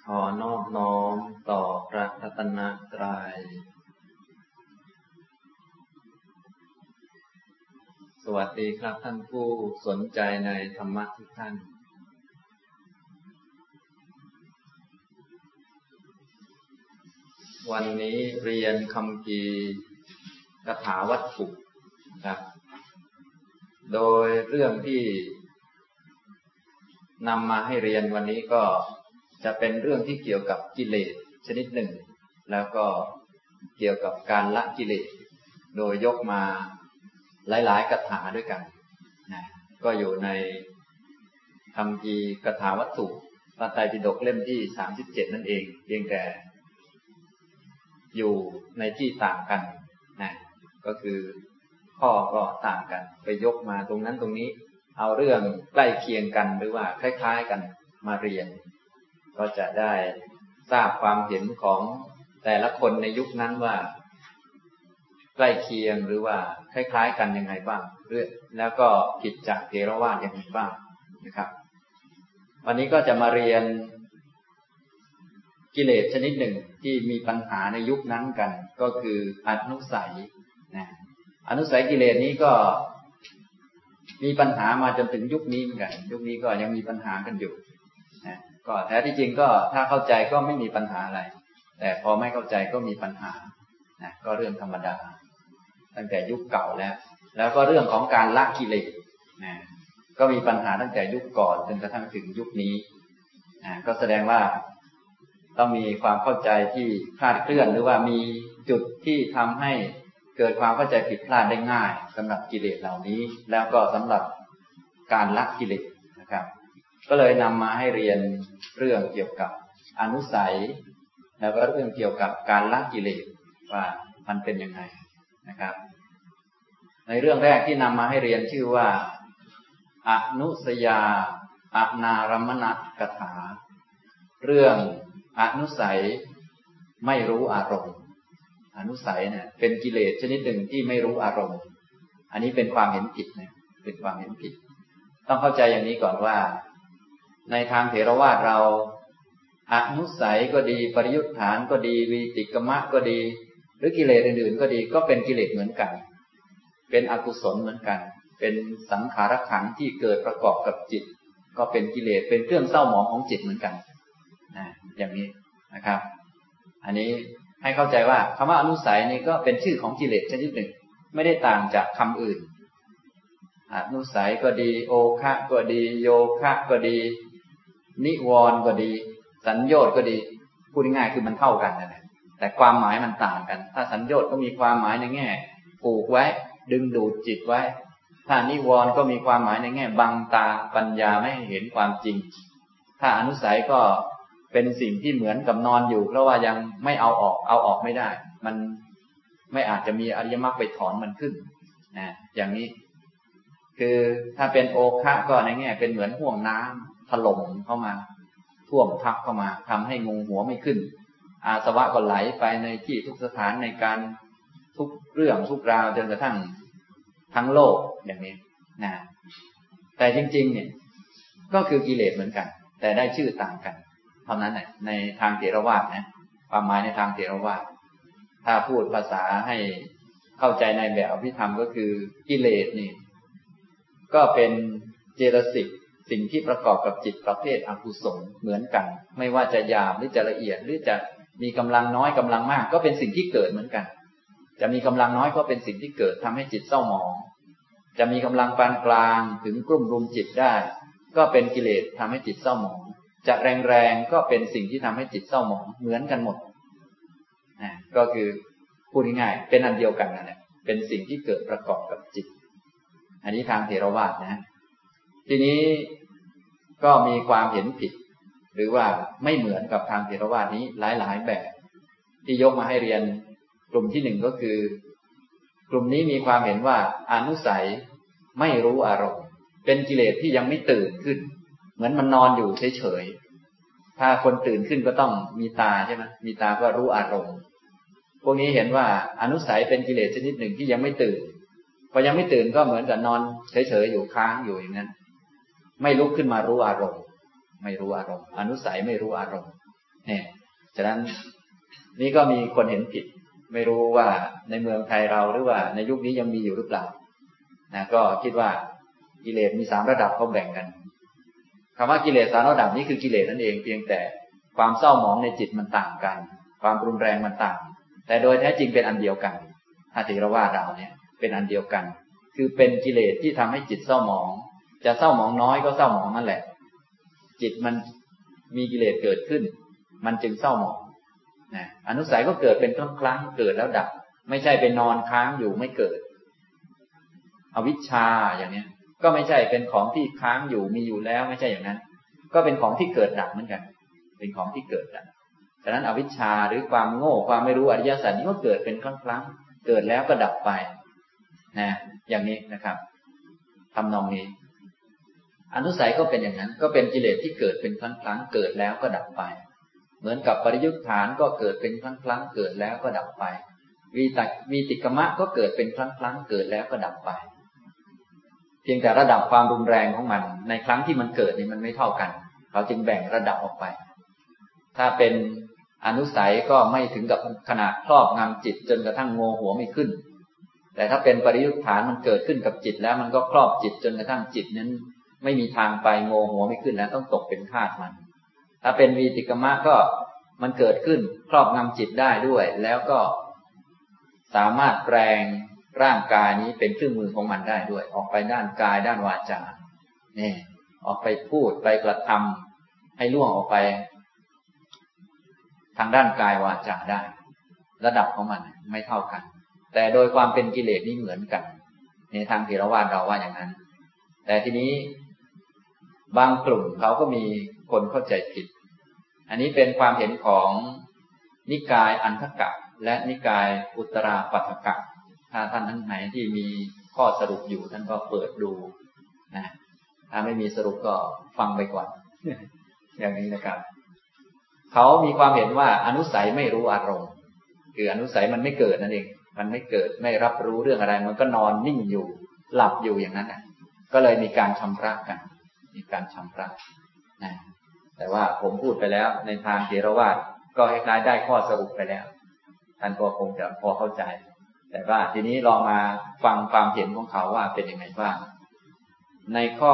ขอนอบน้อมต่อพระรัตนตรัยสวัสดีครับท่านผู้สนใจในธรรมะทุกท่านวันนี้เรียนคัมภีร์คาถาวัตถุครับโดยเรื่องที่นำมาให้เรียนวันนี้ก็จะเป็นเรื่องที่เกี่ยวกับกิเลสชนิดหนึ่งแล้วก็เกี่ยวกับการละกิเลสโดยยกมาหลายๆคาถาด้วยกันนะก็อยู่ในคัมภีร์คาถาวัตถุพระไตรปิฎกเล่มที่37นั่นเองเพียงแต่อยู่ในที่ต่างกันนะก็คือข้อก็ต่างกันไปยกมาตรงนั้นตรงนี้เอาเรื่องใกล้เคียงกันหรือว่าคล้ายๆกันมาเรียนก็จะได้ทราบความเห็นของแต่ละคนในยุคนั้นว่าใกล้เคียงหรือว่าคล้ายๆกันยังไงบ้างแล้วก็ผิดจากเถรวาทอย่างไรบ้างนะครับวันนี้ก็จะมาเรียนกิเลสชนิดหนึ่งที่มีปัญหาในยุคนั้นกันก็คืออนุสัยนะอนุสัยกิเลสนี้ก็มีปัญหามาจนถึงยุคนี้เหมือนกันยุคนี้ก็ยังมีปัญหากันอยู่นะก็แท้ที่จริงก็ถ้าเข้าใจก็ไม่มีปัญหาอะไรแต่พอไม่เข้าใจก็มีปัญหานะก็เรื่องธรรมดาตั้งแต่ยุคเก่าแล้วก็เรื่องของการละกิเลสนะก็มีปัญหาตั้งแต่ยุคก่อนจนกระทั่งถึงยุคนี้นะก็แสดงว่าต้องมีความเข้าใจที่คลาดเคลื่อนหรือว่ามีจุดที่ทำให้เกิดความเข้าใจผิดพลาดได้ง่ายสำหรับกิเลสเหล่านี้แล้วก็สำหรับการละกิเลสนะครับก็เลยนำมาให้เรียนเรื่องเกี่ยวกับอนุสัยแล้วก็เรื่องเกี่ยวกับการละกิเลสว่ามันเป็นยังไงนะครับในเรื่องแรกที่นำมาให้เรียนชื่อว่าอนุสยาอนารมณกถาเรื่องอนุสัยไม่รู้อารมณ์อนุสัยเนี่ยเป็นกิเลสชนิดหนึ่งที่ไม่รู้อารมณ์อันนี้เป็นความเห็นผิดนะเป็นความเห็นผิดต้องเข้าใจอย่างนี้ก่อนว่าในทางเถรวาทเราอนุสัยก็ดีปริยุทธานก็ดีวีติกมะก็ดีหรือกิเลสอื่นๆก็ดีก็เป็นกิเลสเหมือนกันเป็นอกุศลเหมือนกันเป็นสังขารขันธ์ที่เกิดประกอบกับจิตก็เป็นกิเลสเป็นเครื่องเศร้าหมองของจิตเหมือนกันนะอย่างนี้นะครับอันนี้ให้เข้าใจว่าคำว่าอนุสัยนี่ก็เป็นชื่อของกิเลสชนิดหนึ่งไม่ได้ต่างจากคำอื่นอนุสัยก็ดีโอคะก็ดีโยคะก็ดีนิวรณ์ก็ดีสัญโยชน์ก็ดีพูดง่ายๆคือมันเท่ากันนั่นแหละแต่ความหมายมันต่างกันถ้าสัญโยชน์ก็มีความหมายในแง่ผูกไว้ดึงดูดจิตไว้ถ้านิวรณ์ก็มีความหมายในแง่บังตาปัญญาไม่ให้เห็นความจริงถ้าอนุสัยก็เป็นสิ่งที่เหมือนกับนอนอยู่เพราะว่ายังไม่เอาออกไม่ได้มันไม่อาจจะมีอริยมรรคไปถอนมันขึ้นนะอย่างนี้คือถ้าเป็นโอคะก็ในแง่เป็นเหมือนห่วงน้ำถล่มเข้ามาท่วมทับเข้ามาทำให้งงหัวไม่ขึ้นอาสวะก็ไหลไปในที่ทุกสถานในการทุกเรื่องทุกราวจนกระทั่งทั้งโลกอย่างนี้นะแต่จริงๆเนี่ยก็คือกิเลสเหมือนกันแต่ได้ชื่อต่างกันเท่านั้นแหละในทางเถรวาทนะความหมายในทางเถรวาทถ้าพูดภาษาให้เข้าใจในแบบอภิธรรมก็คือกิเลสนี่ก็เป็นเจตสิกสิ่งที่ประกอบกับจิตประเภทอกุศลเหมือนกันไม่ว่าจะหยาบหรือจะละเอียดหรือจะมีกำลังน้อยกำลังมากก็เป็นสิ่งที่เกิดเหมือนกันจะมีกำลังน้อยก็เป็นสิ่งที่เกิดทำให้จิตเศร้าหมองจะมีกำลังปานกลางถึงกลุ่มรุมจิตได้ก็เป็นกิเลสทำให้จิตเศร้าหมองจะแรงๆก็เป็นสิ่งที่ทำให้จิตเศร้าหมองเหมือนกันหมดก็คือพูดง่ายๆเป็นอันเดียวกันนั่นแหละเป็นสิ่งที่เกิดประกอบกับจิตอันนี้ทางเถรวาทนะทีนี้ก็มีความเห็นผิดหรือว่าไม่เหมือนกับทางเถรวาทนี้หลายๆแบบที่ยกมาให้เรียนกลุ่มที่หนึ่งก็คือกลุ่มนี้มีความเห็นว่าอนุสัยไม่รู้อารมณ์เป็นกิเลสที่ยังไม่ตื่นขึ้นเหมือนมันนอนอยู่เฉยๆถ้าคนตื่นขึ้นก็ต้องมีตาใช่ไหมมีตาก็รู้อารมณ์พวกนี้เห็นว่าอนุสัยเป็นกิเลสชนิดหนึ่งที่ยังไม่ตื่นพอยังไม่ตื่นก็เหมือนกับนอนเฉยๆอยู่ค้างอยู่อย่างนั้นไม่ลุกขึ้นมารู้อารมณ์ไม่รู้อารมณ์อนุสัยไม่รู้อารมณ์เนี่ยฉะนั้นนี่ก็มีคนเห็นผิดไม่รู้ว่าในเมืองไทยเราหรือว่าในยุคนี้ยังมีอยู่หรือเปล่านะก็คิดว่ากิเลสมี3ระดับเขาแบ่งกันคำว่ากิเลส3ระดับนี้คือกิเลสนั่นเองเพียงแต่ความเศร้าหมองในจิตมันต่างกันความรุนแรงมันต่างแต่โดยแท้จริงเป็นอันเดียวกันถ้าเถรวาทเราเนี่ยเป็นอันเดียวกันคือเป็นกิเลสที่ทำให้จิตเศร้าหมองจะเศร้าหมองน้อยก็เศร้าหมองนั่นแหละจิตมันมีกิเลสเกิดขึ้นมันจึงเศร้าหมองนะอนุสัยก็เกิดเป็นครั้งเกิดแล้วดับไม่ใช่เป็นนอนค้างอยู่ไม่เกิดอวิชชาอย่างนี้ก็ไม่ใช่เป็นของที่ค้างอยู่มีอยู่แล้วไม่ใช่อย่างนั้นก็เป็นของที่เกิดดับเหมือนกันเป็นของที่เกิดดับฉะนั้นอวิชชาหรือความโง่ความไม่รู้อริยสัจนี้ก็เกิดเป็นครั้งเกิดแล้วก็ดับไปนะอย่างนี้นะครับทำนองนี้อนุสัยก็เป็นอย่างนั้นก็เป็นกิเลสที่เกิดเป็นครั้งเกิดแล้วก็ดับไปเหมือนกับปริยุทธฐานก็เกิดเป็นครั้งเกิดแล้วก็ดับไปวีติกมะก็เกิดเป็นครั้งเกิดแล้วก็ดับไปเพียงแต่ระดับความรุนแรงของมันในครั้งที่มันเกิดนี่มันไม่เท่ากันเราจึงแบ่งระดับออกไปถ้าเป็นอนุสัยก็ไม่ถึงกับขนาดครอบงำจิตจนกระทั่งโงหัวไม่ขึ้นแต่ถ้าเป็นปริยุทธฐานมันเกิดขึ้นกับจิตแล้วมันก็ครอบจิตจนกระทั่งจิตนั้นไม่มีทางไปโงหัวไม่ขึ้นแล้วต้องตกเป็นทาสมันถ้าเป็นวีติกมะก็มันเกิดขึ้นครอบงำจิตได้ด้วยแล้วก็สามารถแปลงร่างกายนี้เป็นเครื่องมือของมันได้ด้วยออกไปด้านกายด้านวาจาเนี่ยออกไปพูดไปกระทำให้ล่วงออกไปทางด้านกายวาจาได้ระดับของมันไม่เท่ากันแต่โดยความเป็นกิเลสนี่เหมือนกันในทางเถรวาทเราว่าอย่างนั้นแต่ทีนี้บางกลุ่มเขาก็มีคนเข้าใจผิดอันนี้เป็นความเห็นของนิกายอันทกะและนิกายอุตราปัฏฐกะถ้าท่านทั้งไหนที่มีข้อสรุปอยู่ท่านก็เปิดดูนะถ้าไม่มีสรุปก็ฟังไปก่อน อย่างนี้นะครับเขามีความเห็นว่าอนุสัยไม่รู้อารมณ์คืออนุสัยมันไม่เกิดนั่นเองมันไม่เกิดไม่รับรู้เรื่องอะไรมันก็นอนนิ่งอยู่หลับอยู่อย่างนั้นนะก็เลยมีการชำระกันมีการชำระนะแต่ว่าผมพูดไปแล้วในทางเถรวาทก็คล้ายๆได้ข้อสรุปไปแล้วท่านก็คงจะพอเข้าใจแต่ว่าทีนี้ลองมาฟังความเห็นของเขาว่าเป็นยังไงบ้างในข้อ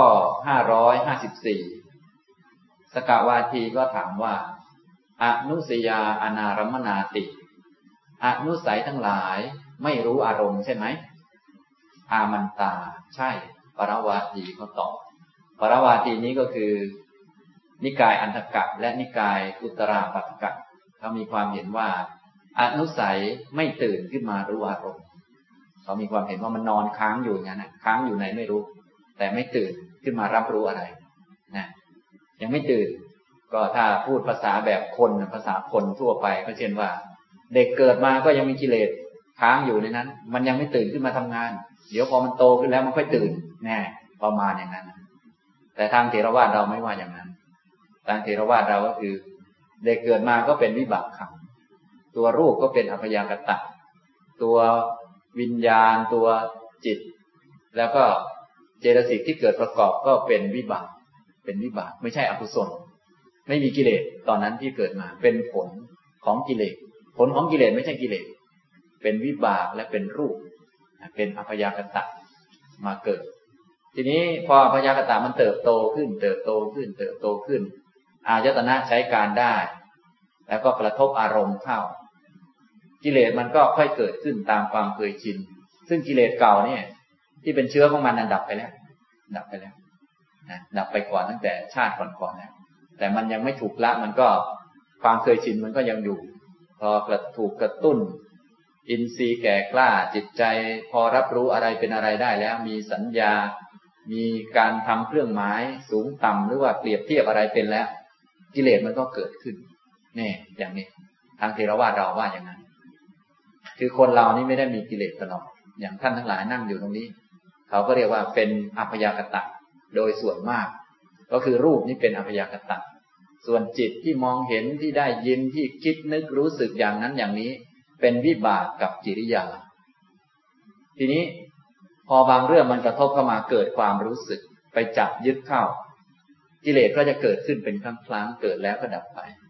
554สกวาทีก็ถามว่าอนุสยาอนารมนาติอนุสัยทั้งหลายไม่รู้อารมณ์ใช่ไหมอามันตาใช่ปรวาทีเขาตอบปรวาทีนี้ก็คือนิกายอันทกะและนิกายอุตราปัฏฐกะเขามีความเห็นว่าอนุสัยไม่ตื่นขึ้นมารู้อารมณ์เขามีความเห็นว่ามันนอนค้างอยู่อย่างนั้นค้างอยู่ไหนไม่รู้แต่ไม่ตื่นขึ้นมารับรู้อะไรนะยังไม่ตื่นก็ถ้าพูดภาษาแบบคนภาษาคนทั่วไปก็เช่นว่าเด็กเกิดมาก็ยังมีกิเลสค้างอยู่ในนั้นมันยังไม่ตื่นขึ้นมาทำงานเดี๋ยวพอมันโตขึ้นแล้วมันค่อยตื่นแน่ประมาณอย่างนั้นแต่ทางเถรวาทเราไม่ว่าอย่างนั้นทางเถรวาทเราก็คือเด็กเกิดมาก็เป็นวิบากขันธ์ตัวรูปก็เป็นอัพยากตะตัววิญญาณตัวจิตแล้วก็เจตสิกที่เกิดประกอบก็เป็นวิบากไม่ใช่อกุศลไม่มีกิเลสตอนนั้นที่เกิดมาเป็นผลของกิเลสผลของกิเลสไม่ใช่กิเลสเป็นวิบากและเป็นรูปเป็นอัพยากตะมาเกิดทีนี้พออัพยากตะมันเติบโตขึ้นอายตนะใช้การได้แล้วก็กระทบอารมณ์เข้ากิเลสมันก็ค่อยเกิดขึ้นตามความเคยชินซึ่งกิเลสเก่าเนี่ยที่เป็นเชื้อของมันนั้นดับไปแล้วนะดับไปก่อนตั้งแต่ชาติก่อนแล้วแต่มันยังไม่ถูกละมันก็ความเคยชินมันก็ยังอยู่พอถูกกระตุ้นอินทรีย์แก่กล้าจิตใจพอรับรู้อะไรเป็นอะไรได้แล้วมีสัญญามีการทำเครื่องหมายสูงต่ำหรือว่าเปรียบเทียบอะไรเป็นแล้วกิเลสมันก็เกิดขึ้นนี่อย่างนี้ทางเถรวาทเราว่าอย่างนั้นคือคนเรานี่ไม่ได้มีกิเลสตลอดอย่างท่านทั้งหลายนั่งอยู่ตรงนี้เขาก็เรียกว่าเป็นอัพยากตะโดยส่วนมากก็คือรูปนี้เป็นอัพยากตะส่วนจิตที่มองเห็นที่ได้ยินที่คิดนึกรู้สึกอย่างนั้นอย่างนี้เป็นวิบากกับกิริยาทีนี้พอบางเรื่องมันกระทบเข้ามาเกิดความรู้สึกไปจับยึดเข้ากิเลสก็จะเกิดขึ้นเป็นครั้งเกิดแล้วก็ดับไป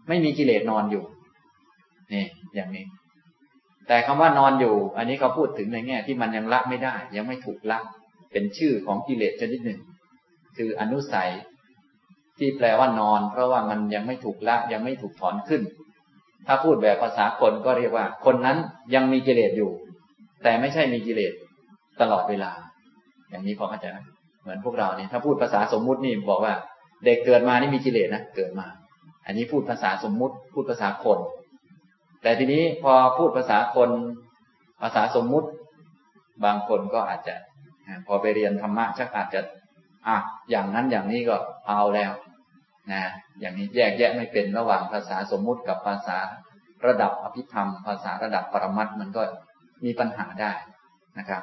ไม่มีกิเลสนอนอยู่นี่อย่างนี้แต่คำว่านอนอยู่อันนี้เขาพูดถึงในแง่ที่มันยังละไม่ได้ยังไม่ถูกละเป็นชื่อของกิเลสชนิดหนึ่งคืออนุสัยที่แปลว่านอนเพราะว่ามันยังไม่ถูกละยังไม่ถูกถอนขึ้นถ้าพูดแบบภาษาคนก็เรียกว่าคนนั้นยังมีกิเลสอยู่แต่ไม่ใช่มีกิเลสตลอดเวลาอย่างนี้พอเข้าใจไหมเหมือนพวกเรานี่ถ้าพูดภาษาสมมุตินี่บอกว่าเด็กเกิดมานี่มีกิเลสนะเกิดมาอันนี้พูดภาษาสมมุติพูดภาษาคนแต่ทีนี้พอพูดภาษาคนภาษาสมมุติบางคนก็อาจจะพอไปเรียนธรรมะชักอาจจะอย่างนั้นอย่างนี้ก็เอาแล้วนะอย่างนี้แยกแยะไม่เป็นระหว่างภาษาสมมุติกับภาษาระดับอภิธรรมภาษาระดับปรมัตถ์มันก็มีปัญหาได้นะครับ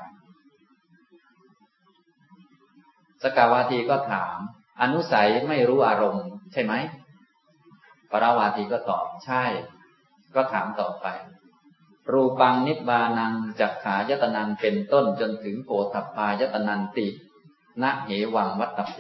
สกาวาทีก็ถามอนุสัยไม่รู้อารมณ์ใช่ไหมปราวาทีก็ตอบใช่ก็ถามต่อไปรูปังนิบานังจักขายตนังเป็นต้นจนถึงโผฏฐัพพายตนันตินะเหวังวัตตเว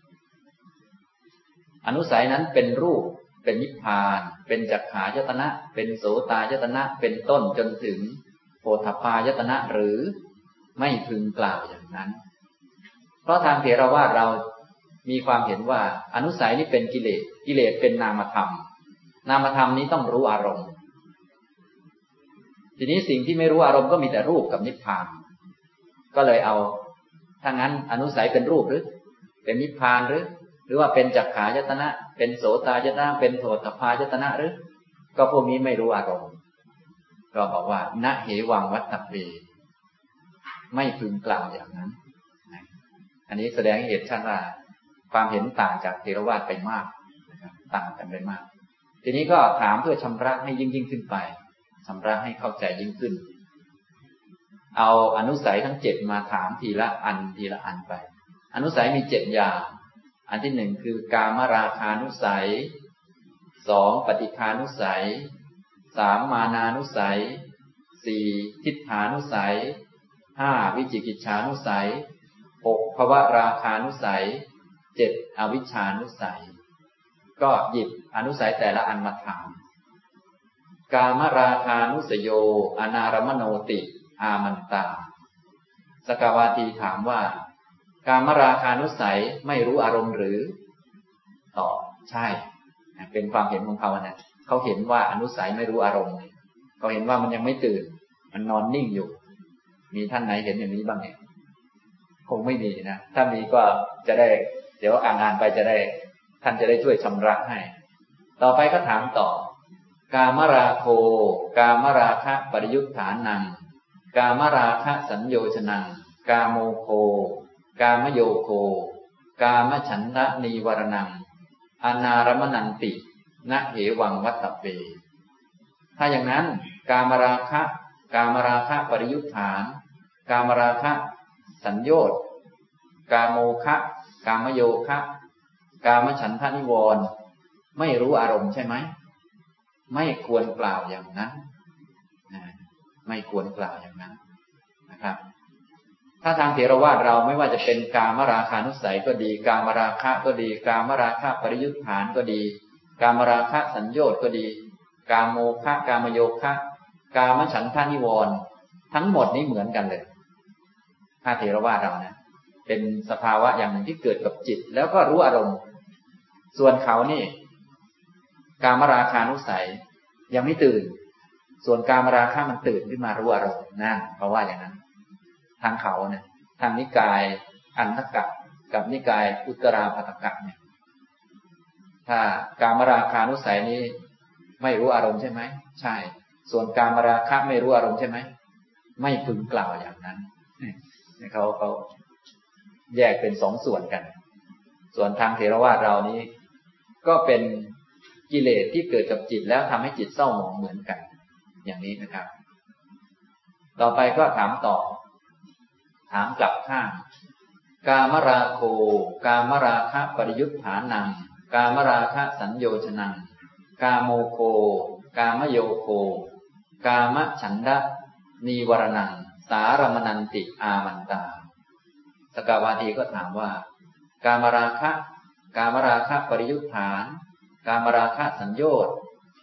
อนุสัยนั้นเป็นรูปเป็นนิพพานเป็นจักขายตนะเป็นโสตายตนะเป็นต้นจนถึงโผฏฐัพพายตนะหรือไม่พึงกล่าวอย่างนั้นเพราะทางเถรวาทเรามีความเห็นว่าอนุสัยนี้เป็นกิเลสกิเลสเป็นนามธรรมนามธรรมนี้ต้องรู้อารมณ์ทีนี้สิ่งที่ไม่รู้อารมณ์ก็มีแต่รูปกับนิพพานก็เลยเอาถ้างั้นอนุสัยเป็นรูปหรือเป็นนิพพานหรือว่าเป็นจักขายตนะเป็นโสตายตนะเป็นโผฏฐัพพายตนะหรือก็พวกนี้ไม่รู้อารมณ์ก็บอกว่านะเหวังวัตตเวไม่พึงกล่าวอย่างนั้นอันนี้แสดงให้เห็นชัดว่าความเห็นต่างจากเถรวาทไปมากนะครับต่างกันไปมากทีนี้ก็ถามเพื่อชำระให้ยิ่งขึ้นไปชำระให้เข้าใจยิ่งขึ้นเอาอนุสัยทั้ง7มาถามทีละอันทีละอันไปอนุสัยมี7อย่างอันที่1คือกามราคานุสัย2ปฏิฆานุสัย3มานานุสัย4ทิฏฐานุสัย5วิจิกิจฉานุสัย6ภวราคานุสัย7อวิชชานุสัยก็หยิบอนุสัยแต่ละอันมาถามกามราคานุสโยอนารมโนติอามันตาสกาวาทีถามว่ากามราคานุสัยไม่รู้อารมณ์หรือตอบใช่เป็นความเห็นของเขานะเขาเห็นว่าอนุสัยไม่รู้อารมณ์เขาเห็นว่ามันยังไม่ตื่นมันนอนนิ่งอยู่มีท่านไหนเห็นอย่างนี้บ้างเนี่ยคงไม่มีนะถ้ามีก็จะได้เดี๋ยวอ่านไปจะได้ท่านจะได้ช่วยชำระให้ต่อไปก็ถามต่อกามราโคกามราคะปริยุทธานังกามราคะสัญโยชนังกามโมโคกามโยโคกามฉันทะนีวรนังอนารมนันตินะเหวังวัตตเวถ้าอย่างนั้นกามราคะปริยุทธานกามราคะสัญโยชน์กามโมคะกามโยคะกามฉันทะนิวรณ์ไม่รู้อารมณ์ใช่ไหมไม่ควรกล่าวอย่างนั้นไม่ควรกล่าวอย่างนั้นนะครับถ้าทางเถรวาทเราไม่ว่าจะเป็นกามราคานุสัยก็ดีกามราคะก็ดีกามราคะปริยุทธานก็ดีกามราคะสัญโยชน์ก็ดีกามโมคะกามโยคะกามฉันทะนิวรณ์ทั้งหมดนี้เหมือนกันเลยถ้าเถรวาทเรานะเป็นสภาวะอย่างหนึ่งที่เกิดกับจิตแล้วก็รู้อารมณ์ส่วนเขานี่กามราคานุสัยยังไม่ตื่นส่วนกามราคะมันตื่นขึ้นมารู้อารมณ์นะเพราะว่าอย่างนั้นทางเขาเนี่ยทางนิกายอันทกะกับนิกายอุตราภัตตกะเนี่ยถ้ากามราคานุสัยนี้ไม่รู้อารมณ์ใช่ไหมใช่ส่วนกามราคะไม่รู้อารมณ์ใช่ไหมไม่พึงกล่าวอย่างนั้นเขาแยกเป็น2ส่วนกันส่วนทางเถรวาทเรานี้ก็เป็นกิเลสที่เกิดกับจิตแล้วทำให้จิตเศร้าหมองเหมือนกันอย่างนี้นะครับต่อไปก็ถามต่อถามกลับข้างกามราโคกามราคะปริยุทธานังกามราคะสัญโยชนังกามโมโคกามโยโคกามฉันทะนีวรนังสารมนันติอามันตาสกาวาทีก็ถามว่ากามราคะปริยุทธานกามราคะสัญโยชน์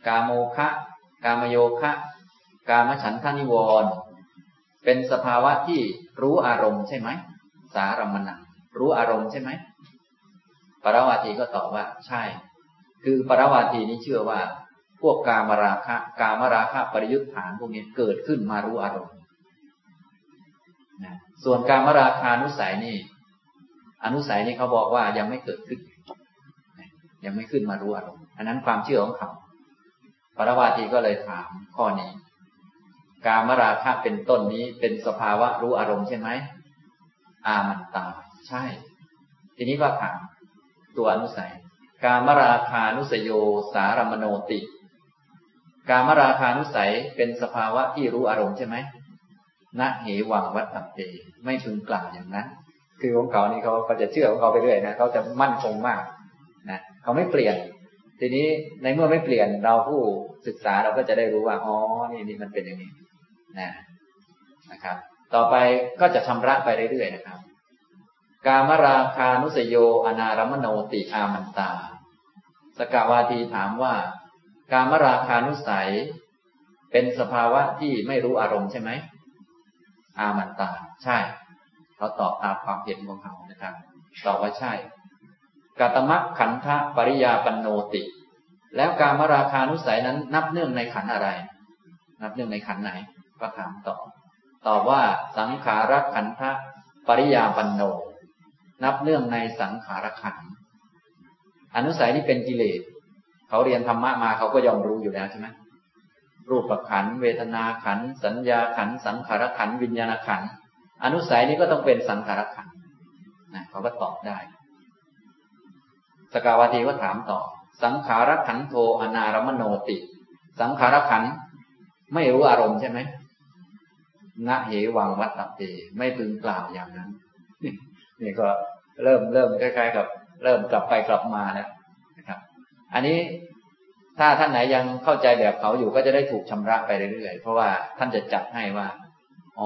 กามโมคะกามโยคะกามฉันทนิวรณ์เป็นสภาวะที่รู้อารมณ์ใช่ไหมสารัมมณังรู้อารมณ์ใช่ไหมปรวาทีก็ตอบว่าใช่คือปรวาทีนี้เชื่อว่าพวกกามราคะปริยุทธานพวกนี้เกิดขึ้นมารู้อารมณ์นะส่วนกามราคานุสัยนี่อนุสัยนี่เขาบอกว่ายังไม่เกิดขึ้นยังไม่ขึ้นมารู้อารมณ์อันนั้นความเชื่อของเขาปรวาทีก็เลยถามข้อนี้กามราคะเป็นต้นนี้เป็นสภาวะรู้อารมณ์ใช่ไหมอามันตาใช่ทีนี้ก็ถามตัวอนุสัยกามราคานุสโยสารัมมโนติกามราคานุสัยเป็นสภาวะที่รู้อารมณ์ใช่ไหมนะเหวังวัตตเตไม่พึงกล่าวอย่างนั้นคือของเขานี่เขาจะเชื่อของเขาไปเรื่อยนะเขาจะมั่นคงมากนะเขาไม่เปลี่ยนทีนี้ในเมื่อไม่เปลี่ยนเราผู้ศึกษาเราก็จะได้รู้ว่าอ๋อนี่มันเป็นอย่างนี้นะครับต่อไปก็จะชำระไปเรื่อยๆนะครับกามราคานุสโยอนารัมมโนติอามันตาสกาวาทีถามว่ากามราคานุสัยเป็นสภาวะที่ไม่รู้อารมณ์ใช่ไหมอามันตาใช่เขาตอบตามความเห็นของเขานะครับตอบว่าใช่กัตมัคขันธปริยาปันโนติแล้วกามราคานุสัยนั้นนับเนื่องในขันธ์อะไรนับเนื่องในขันธ์ไหนก็ถามตอบว่าสังขารขันธปริยาปันโนนับเนื่องในสังขารขันธ์อนุสัยนี่เป็นกิเลสเขาเรียนธรรมะมาเขาก็ยอมรู้อยู่แล้วใช่ไหมรูปขันธ์เวทนาขันธ์สัญญาขันธ์สังขารขันธ์วิญญาณขันธ์อนุสัยนี้ก็ต้องเป็นสังขารขันธ์นะเขาก็ตอบได้สกาวาทีก็ถามต่อสังขารขันโทอนารัมมโนติสังขารขันธ์ไม่รู้อารมณ์ใช่ไหมนะเหวังวัตตเตไม่พึงกล่าวอย่างนั้นนี่ก็เริ่มคล้ายๆกับเริ่มกลับไปกลับมาแล้วนะครับอันนี้ถ้าท่านไหนยังเข้าใจแบบเขาอยู่ก็จะได้ถูกชำระไปเรื่อยๆเพราะว่าท่านจะจัดให้ว่าอ๋อ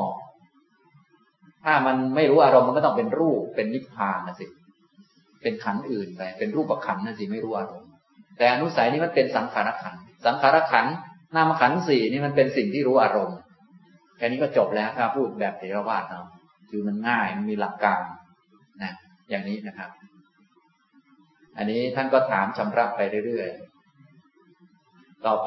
ถ้ามันไม่รู้อารมณ์มันก็ต้องเป็นรูปเป็นนิพพานนะสิเป็นขันธ์อื่นไปเป็นรูปขันธ์นะสิไม่รู้อารมณ์แต่อนุสัยนี่มันเป็นสังขารขันธ์สังขารขันธ์นามขันธ์สี่นี่มันเป็นสิ่งที่รู้อารมณ์แค่นี้ก็จบแล้วถ้าพูดแบบเถรวาทเราคือมันง่ายมันมีหลักการนะอย่างนี้นะครับอันนี้ท่านก็ถามชำระไปเรื่อยๆต่อไป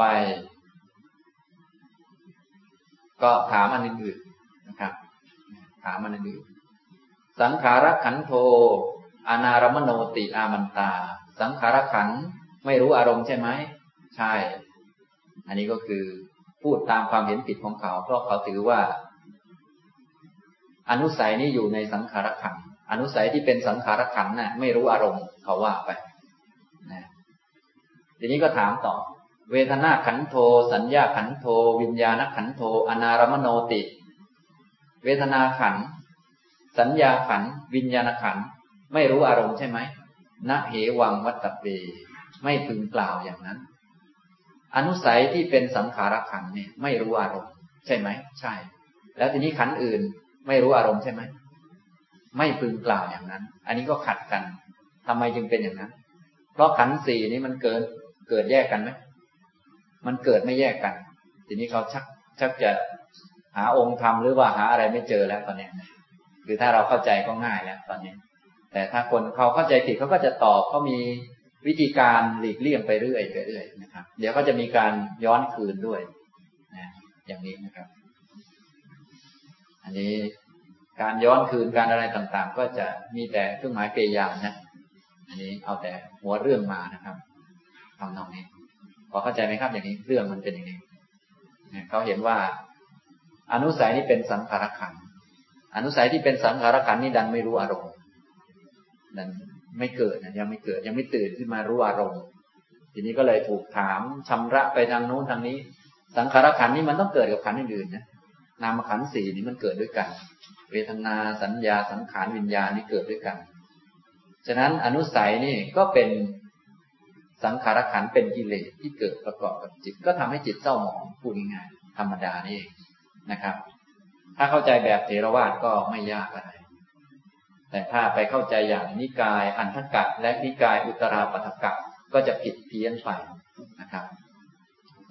ก็ถามอันอื่นๆนะครับถามอันอื่นๆสังขารขันโทอนารัมมโนติอามันตาสังขารขันไม่รู้อารมณ์ใช่ไหมใช่อันนี้ก็คือพูดตามความเห็นผิดของเขาเพราะเขาถือว่าอนุสัยนี้อยู่ในสังขารขันธ์อนุสัยที่เป็นสังขารขันธ์น่ะไม่รู้อารมณ์เขาว่าไปนะทีนี้ก็ถามต่อเวทนาขันโทสัญญาขันโทวิญญาณขันโทอนารัมมโนติเวทนาขันธ์สัญญาขันธ์วิญญาณขันธ์ไม่รู้อารมณ์ใช่ไหมนะเหวังวัตตเปไม่พึงกล่าวอย่างนั้นอนุสัยที่เป็นสังขารขันธ์เนี่ยไม่รู้อารมณ์ใช่ไหมใช่แล้วทีนี้ขันธ์อื่นไม่รู้อารมณ์ใช่ไหมไม่พึงกล่าวอย่างนั้นอันนี้ก็ขัดกันทำไมจึงเป็นอย่างนั้นเพราะขันธ์สี่นี้มันเกิดแยกกันไหมมันเกิดไม่แยกกันทีนี้เขาชักจะหาองค์ธรรมหรือว่าหาอะไรไม่เจอแล้วตอนนี้คือถ้าเราเข้าใจก็ง่ายแล้วตอนนี้แต่ถ้าคนเขาเข้าใจผิดเขาก็จะตอบเขามีวิธีการหลีกเลี่ยงไปเรื่อยๆนะครับเดี๋ยวก็จะมีการย้อนคืนด้วยนะอย่างนี้นะครับอันนี้การย้อนคืนการอะไรต่างๆก็จะมีแต่เครื่องหมายเปยยามนะอันนี้เอาแต่หัวเรื่องมานะครับทำนองนี้พอเข้าใจไหมครับอย่างนี้เรื่องมันเป็นอย่างนี้เขาเห็นว่าอนุสัยนี้เป็นสังขารขันธ์อนุสัยที่เป็นสังขารขันธ์นี่ดันไม่รู้อารมณ์ดันไม่เกิดนะยังไม่เกิดยังไม่ตื่นขึ้นมารู้อารมณ์ทีนี้ก็เลยถูกถามชำระไปทางโน้นทางนี้สังขารขันธ์นี่มันต้องเกิดกับขันธ์อื่นๆนะนามขันธ์สี่นี่มันเกิดด้วยกันเวทนาสัญญาสังขารวิญญาณนี่เกิดด้วยกันฉะนั้นอนุสัยนี่ก็เป็นสังขารขันธ์เป็นกิเลสที่เกิดประกอบกับจิตก็ทำให้จิตเศร้าหมองพูดง่ายๆธรรมดานี่เองนะครับถ้าเข้าใจแบบเถรวาทก็ไม่ยากอะไรแต่ถ้าไปเข้าใจอย่างนิกายอันธกะและนิกายอุตราปฐกะก็จะผิดเพี้ยนไปนะครับ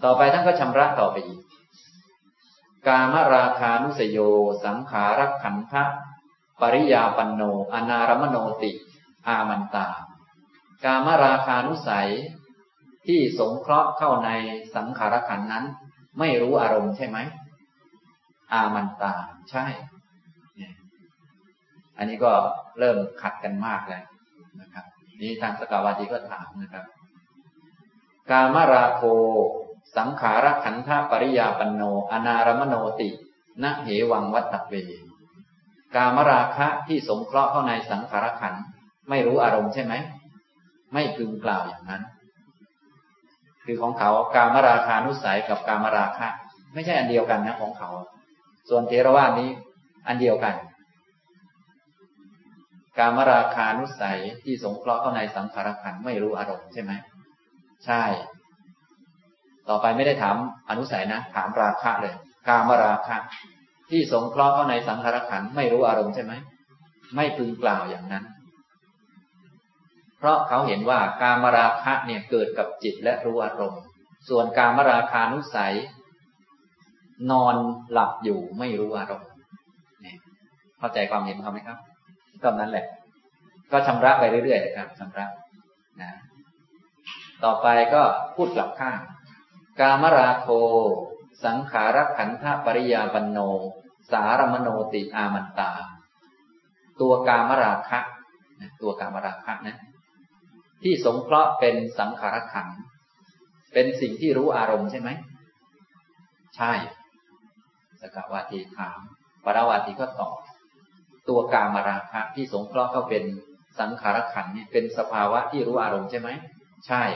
ต่อไปท่านก็ชำระต่อไปอีกกามราคานุสโยสังขารักขันธะปริยาปันโนอนารมโนติอามันตากามราคานุสัยที่สงเคราะห์เข้าในสังขารขันธ์นั้นไม่รู้อารมณ์ใช่ไหมอามันตาใช่อันนี้ก็เริ่มขัดกันมากแล้วนะครับนี้ทางสกาวาทีก็ถามนะครับกามราโคสังขารขันธปริยาปันโนอนารมโนตินะเหวังวัตตเวกามราคะที่สงเคราะห์เข้าในสังขารขันธ์ไม่รู้อารมณ์ใช่ไหมไม่พึงกล่าวอย่างนั้นคือของเขากามราคานุสัยกับกามราคะไม่ใช่อันเดียวกันนะของเขาส่วนเถรวาทนี้อันเดียวกันกามราคานุสัยที่สงเคราะห์เข้าในสังขารขันธ์ไม่รู้อารมณ์ใช่ไหมใช่ต่อไปไม่ได้ถามอนุสัยนะถามราคะเลยกามราคะที่สงเคราะห์เข้าในสังขารขันธ์ไม่รู้อารมณ์ใช่ไหมไม่พึงกล่าวอย่างนั้นเพราะเขาเห็นว่ากามราคะเนี่ยเกิดกับจิตและรู้อารมณ์ส่วนกามราคานุสัยนอนหลับอยู่ไม่รู้อารมณ์เนี่ยเข้าใจความเห็นเขาไหมครับก็นั้นแหละก็ชำระไปเรื่อยๆนะครับชำระนะต่อไปก็พูดกลับข้างกามราโคสังขารขันธปริยาปันโนสารมโนติอามันตาตัวกามราคะตัวกามราคะนะที่สงเคราะห์เป็นสังขารขันธ์เป็นสิ่งที่รู้อารมณ์ใช่ไหมใช่สกาวาทีถามปราวาทีก็ตอบตัวกามราคะที่สงเคราะห์เข้าเป็นสังขารขันธ์นี่เป็นสภาวะที่รู้อารมณ์ใช่ไหมใช่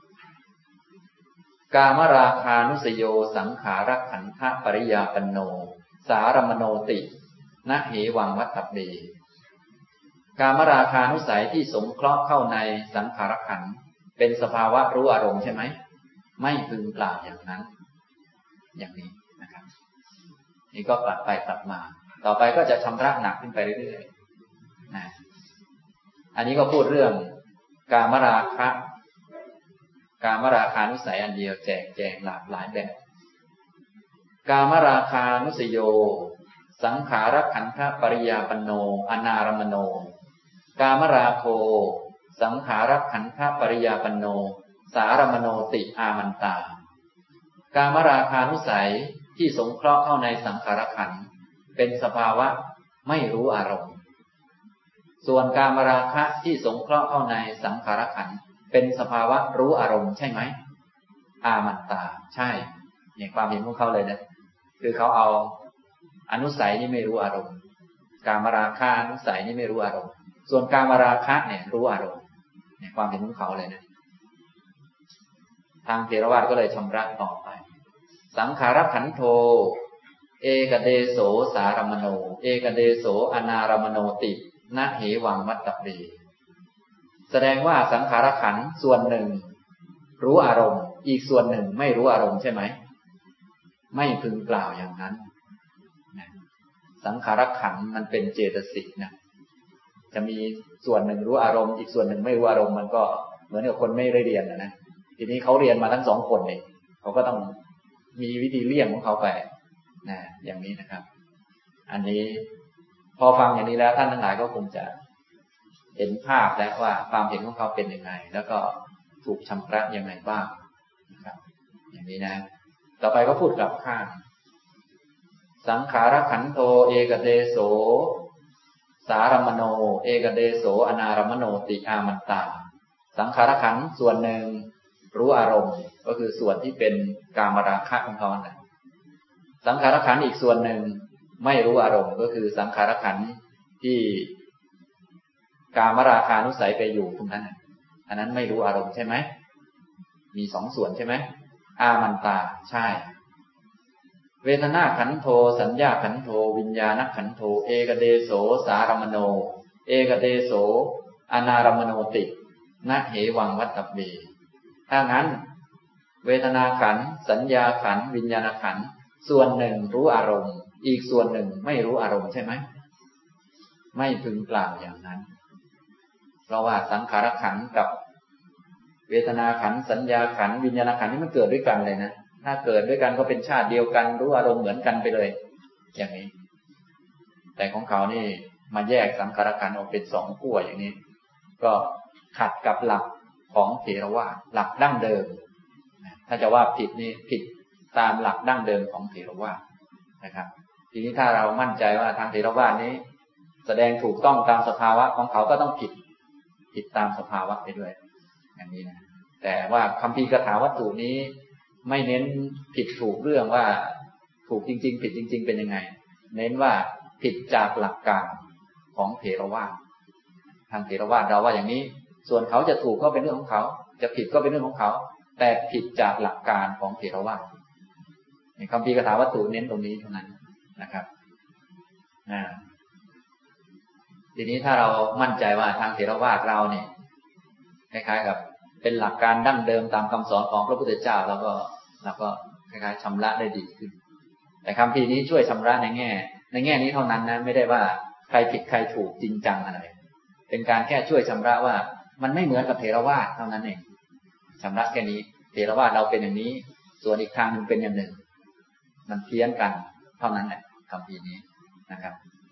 กามราคานุสโยสังขารขันธปริยาปันโนสารมโนตินะเหวังวัตตเบกามราคานุสัยที่สงเคราะห์เข้าในสังขารขันธ์เป็นสภาวะรู้อารมณ์ใช่ไหมไม่พึงกล่าวอย่างนั้นอย่างนี้นะครับนี่ก็กลับไปกลับมาต่อไปก็จะชำระหนักขึ้นไปเรื่อยๆนะอันนี้ก็พูดเรื่องกามราคะกามราคานุสัยอันเดียวแจกแจงหลากหลายแบบกามราคานุสโยสังขารขันธปริยาปันโนอนารมโนกามราโคสังขารขันธปริยาปันโนสารมโนติอามันตากามราคานุสัยที่สงเคราะห์เข้าในสังขารขันธ์เป็นสภาวะไม่รู้อารมณ์ส่วนกามราคะที่สงเคราะห์เข้าในสังขารขันธ์เป็นสภาวะรู้อารมณ์ใช่ไหมอามันตาใช่เนี่ยความเห็นของเขาเลยนะคือเขาเอาอนุสัยนี่ไม่รู้อารมณ์กามราคะอนุสัยนี่ไม่รู้อารมณ์ส่วนกามราคะเนี่ยรู้อารมณ์เนี่ยความเห็นของเขาเลยนะทางเถรวาทก็เลยชำระต่อไปสังขารขันโธเอกเดโสสารมโนเอกเดโสอนารมโนตินะเหวังวัตตเบแสดงว่าสังขารขันธ์ส่วนหนึ่งรู้อารมณ์อีกส่วนหนึ่งไม่รู้อารมณ์ใช่ไหมไม่พึงกล่าวอย่างนั้นสังขารขันธ์มันเป็นเจตสิกนะจะมีส่วนหนึ่งรู้อารมณ์อีกส่วนหนึ่งไม่รู้อารมณ์มันก็เหมือนกับคนไม่ได้เรียนนะทีนี้เขาเรียนมาทั้งสองคนเองเขาก็ต้องมีวิธีเลี่ยงของเขาไปนะอย่างนี้นะครับอันนี้พอฟังอย่างนี้แล้วท่านทั้งหลายก็คงจะเห็นภาพแล้วว่าความเห็นของเขาเป็นยังไงแล้วก็ถูกชำระยังไงบ้างนะครับอย่างนี้นะต่อไปก็พูดกลับข้างสังขารขันโธเอกเดโสสารมโนเอกเดโสอนารมโนติอามันตาสังขารขันธ์ส่วนหนึ่งรู้อารมณ์ก็คือส่วนที่เป็นกามราคะของเขานะสังขารขันธ์อีกส่วนหนึ่งไม่รู้อารมณ์ก็คือสังขารขันธ์ที่กามราคานุสัยไปอยู่ตรงนั้นอันนั้นไม่รู้อารมณ์ใช่ไหมมีสองส่วนใช่ไหมอามันตาใช่เวทนาขันโธสัญญาขันโธวิญญาณขันโธเอกเดโสสารมโนเอกเดโสอนารมโนตินะเหวังวัตตเบถ้างั้นเวทนาขันธ์สัญญาขันธ์วิญญาณขันธ์ส่วนหนึ่งรู้อารมณ์อีกส่วนหนึ่งไม่รู้อารมณ์ใช่ไหมไม่พึงกล่าวอย่างนั้นเพราะว่าสังขารขันธ์กับเวทนาขันธ์สัญญาขันธ์วิญญาณขันธ์นี่มันเกิดด้วยกันเลยนะถ้าเกิดด้วยกันก็เป็นชาติเดียวกันรู้อารมณ์เหมือนกันไปเลยอย่างนี้แต่ของเขานี่มาแยกสังขารขันธ์ออกเป็นสองขั้วอย่างนี้ก็ขัดกับหลักของเถรวาทหลักดั้งเดิมถ้าจะว่าผิดนี่ผิดตามหลักดั้งเดิมของเถรวาทนะครับทีนี้ถ้าเรามั่นใจว่าทางเถรวาทนี้แสดงถูกต้องตามสภาวะของเขาก็ต้องผิดตามสภาวะไปด้วยอย่างนี้นะแต่ว่าคัมภีร์คาถาวัตถุนี้ไม่เน้นผิดถูกเรื่องว่าถูกจริงๆผิดจริงๆเป็นยังไงเน้นว่าผิดจากหลักการของเถรวาททางเถรวาทเราว่าอย่างนี้ส่วนเขาจะถูกก็เป็นเรื่องของเขาจะผิดก็เป็นเรื่องของเขาแต่ผิดจากหลักการของเถรวาทคัมภีร์คาถาวัตถุเน้นตรงนี้เท่านั้นนะครับทีนี้ถ้าเรามั่นใจว่าทางเถรวาทเราเนี่ยคล้ายๆกับเป็นหลักการดั้งเดิมตามคำสอนของพระพุทธเจ้าเราก็คล้ายๆชำระได้ดีขึ้นแต่คัมภีร์นี้ช่วยชำระในแง่นี้เท่านั้นนะไม่ได้ว่าใครผิดใครถูกจริงจังอะไรเป็นการแค่ช่วยชำระว่ามันไม่เหมือนกับเถรวาทเท่านั้นเองชำระแค่นี้เถรวาทเราเป็นอย่างนี้ส่วนอีกทางนึงเป็นอย่างหนึ่งมันเพี้ยนกันเท่านั้นแหละคัมภีร์นี้นะครับ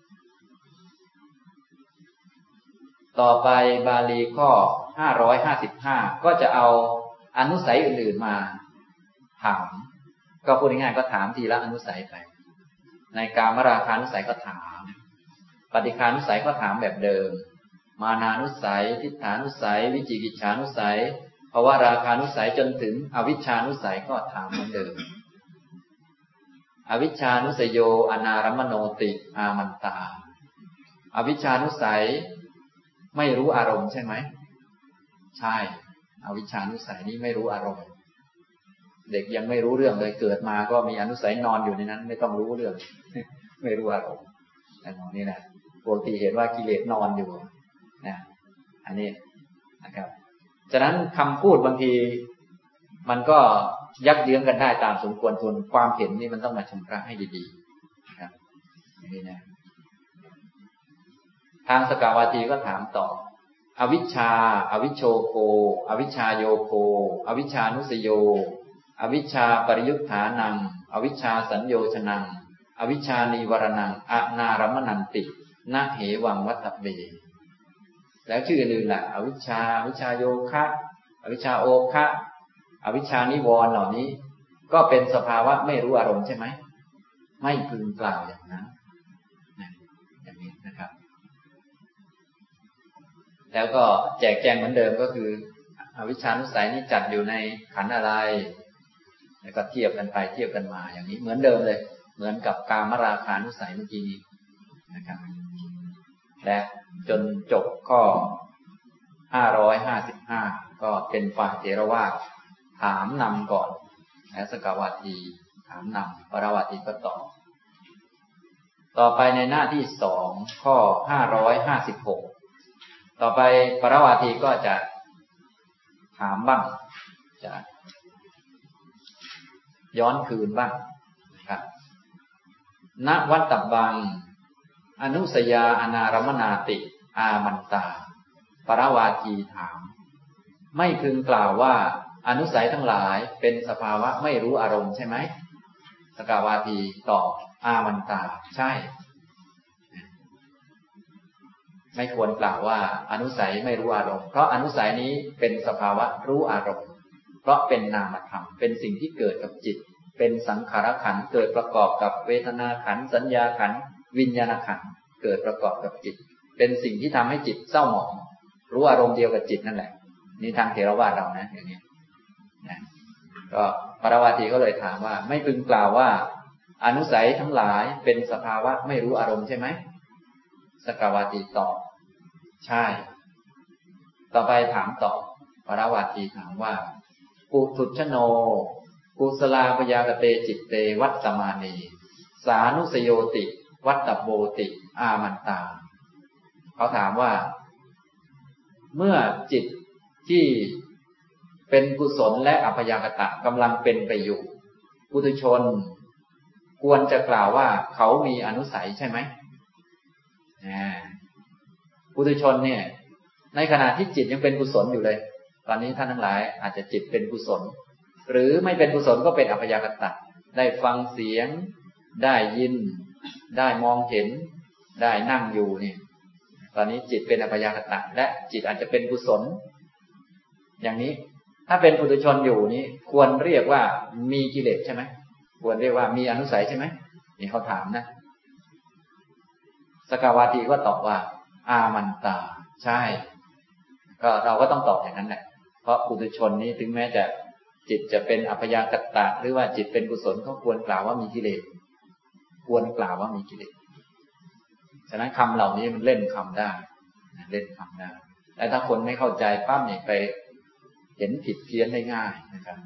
ต่อไปบาลีข้อ555ก็จะเอาอนุสัยอื่นๆมาถามก็พูดง่ายๆก็ถามทีละอนุสัยไปในกามราคานุสัยก็ถามปฏิฆานุสัยก็ถามแบบเดิมมานานุสัยทิฏฐานุสัยวิจิกิจฉานุสัยภวราคานุสัยจนถึงอวิชชานุสัยก็ถามเหมือนเดิมอวิชชานุสยโยอนารมโนติอามันตาอวิชชานุสัยไม่รู้อารมณ์ใช่ไหมใช่อวิชชานุสัยนี้ไม่รู้อารมณ์เด็กยังไม่รู้เรื่องเลยเกิดมาก็มีอนุสัยนอนอยู่ในนั้นไม่ต้องรู้เรื่อง ไม่รู้อารมณ์นี่นะปกติเห็นว่ากิเลสนอนอยู่นะอันนี้นะครับฉะนั้นคำพูดบางทีมันก็ยักเยื้องกันได้ตามสมควรส่วนความเห็นนี่มันต้องมาชำระให้ดีๆนะครับนี่นะทางสกาวาทีก็ถามต่ออวิชชาอวิชโชโกอวิชชาโยโกอวิชชานุสโยอวิชชาปริยุทธานังอวิชชาสัญโยชนังอวิชชานิวรณังอนารมนันตินะเหวังวัตเบแล้วชื่ออื่นล่ะอวิชชาโยคะอวิชชาโอคะอวิชชานิวรณ์เหล่านี้ก็เป็นสภาวะไม่รู้อารมณ์ใช่ไหมไม่พึงกล่าวอย่างนั้นอย่างนี้นะครับแล้วก็แจกแจงเหมือนเดิมก็คืออวิชชานุสัยนี้จัดอยู่ในขันธ์อะไรแล้วก็เทียบกันไปเทียบกันมาอย่างนี้เหมือนเดิมเลยเหมือนกับกามราคานุสัยเมื่อกี้นี้นะครับและจนจบข้อ555ก็เป็นฝ่ายเถรวาทถามนำก่อนและสกาวาทีถามนำปราวาทีก็ตอบต่อไปในหน้าที่2ข้อ556ต่อไปปราวาทีก็จะถามบ้างจะย้อนคืนบ้างนะครับณวัตตบังอนุสยาอนารมนาติอามันตาปราวาทีถามไม่พึงกล่าวว่าอนุสัยทั้งหลายเป็นสภาวะไม่รู้อารมณ์ใช่ไหมสกาวาทีตอบอามันตาใช่ไม่ควรกล่าวว่าอนุสัยไม่รู้อารมณ์เพราะอนุสัยนี้เป็นสภาวะรู้อารมณ์เพราะเป็นนามธรรมเป็นสิ่งที่เกิดกับจิตเป็นสังขารขันธ์เกิดประกอบกับเวทนาขันธ์สัญญาขันธ์วิญญาณขันธ์เกิดประกอบกับจิตเป็นสิ่งที่ทำให้จิตเศร้าหมองรู้อารมณ์เดียวกับจิตนั่นแหละนี่ทางเถรวาทเรานะอย่างนี้นะก็ปราวาทีก็เลยถามว่าไม่พึงกล่าวว่าอนุสัยทั้งหลายเป็นสภาวะไม่รู้อารมณ์ใช่ไหมสกาวาทีตอบใช่ต่อไปถามต่อปราวาทีถามว่าปุถุชโนกุศลาปยากเตจิตเตวัตตมานีสานุสโยติวัตตโบติอามันตาเขาถามว่าเมื่อจิตที่เป็นกุศลและอัพยากตะกำลังเป็นไปอยู่ปุถุชนควรจะกล่าวว่าเขามีอนุสัยใช่ไหมปุถุชนเนี่ยในขณะที่จิตยังเป็นกุศลอยู่เลยตอนนี้ท่านทั้งหลายอาจจะจิตเป็นกุศลหรือไม่เป็นกุศลก็เป็นอัพยากตะได้ฟังเสียงได้ยินได้มองเห็นได้นั่งอยู่นี่ตอนนี้จิตเป็นอัพยากตะและจิตอาจจะเป็นกุศลอย่างนี้ถ้าเป็นปุถุชนอยู่นี้ควรเรียกว่ามีกิเลสใช่ไหมควรเรียกว่ามีอนุสัยใช่ไหมนี่เขาถามนะสกาวาทีก็ตอบว่าอามันตาใช่ก็เราก็ต้องตอบอย่างนั้นแหละเพราะปุถุชนนี้ถึงแม้จะจิตจะเป็นอัพยากตะหรือว่าจิตเป็นกุศลก็ควรกล่าวว่ามีกิเลสควรกล่าวว่ามีกิเลสฉะนั้นคำเหล่านี้มันเล่นคำได้เล่นคำได้แต่ถ้าคนไม่เข้าใจปั๊บเนี่ยไปเห็นผิดเพี้ยนได้ง่ายนะครับ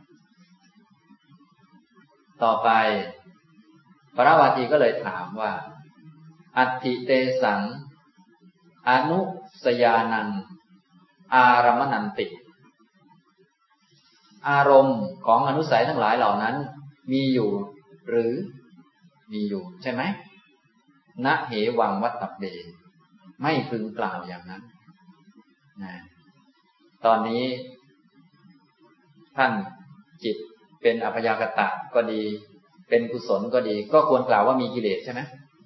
ต่อไปปราวาทีก็เลยถามว่าอัตถิเตสังอนุสยานังอารมณันติอารมณ์ของอนุสัยทั้งหลายเหล่านั้นมีอยู่หรือมีอยู่ใช่ไหมนะเหวังวัตตเบไม่พึงกล่าวอย่างนั้นนะตอนนี้ท่านจิตเป็นอัพยากตะก็ดีเป็นกุศลก็ดีก็ควรกล่าวว่ามีกิเลสใช่ไหม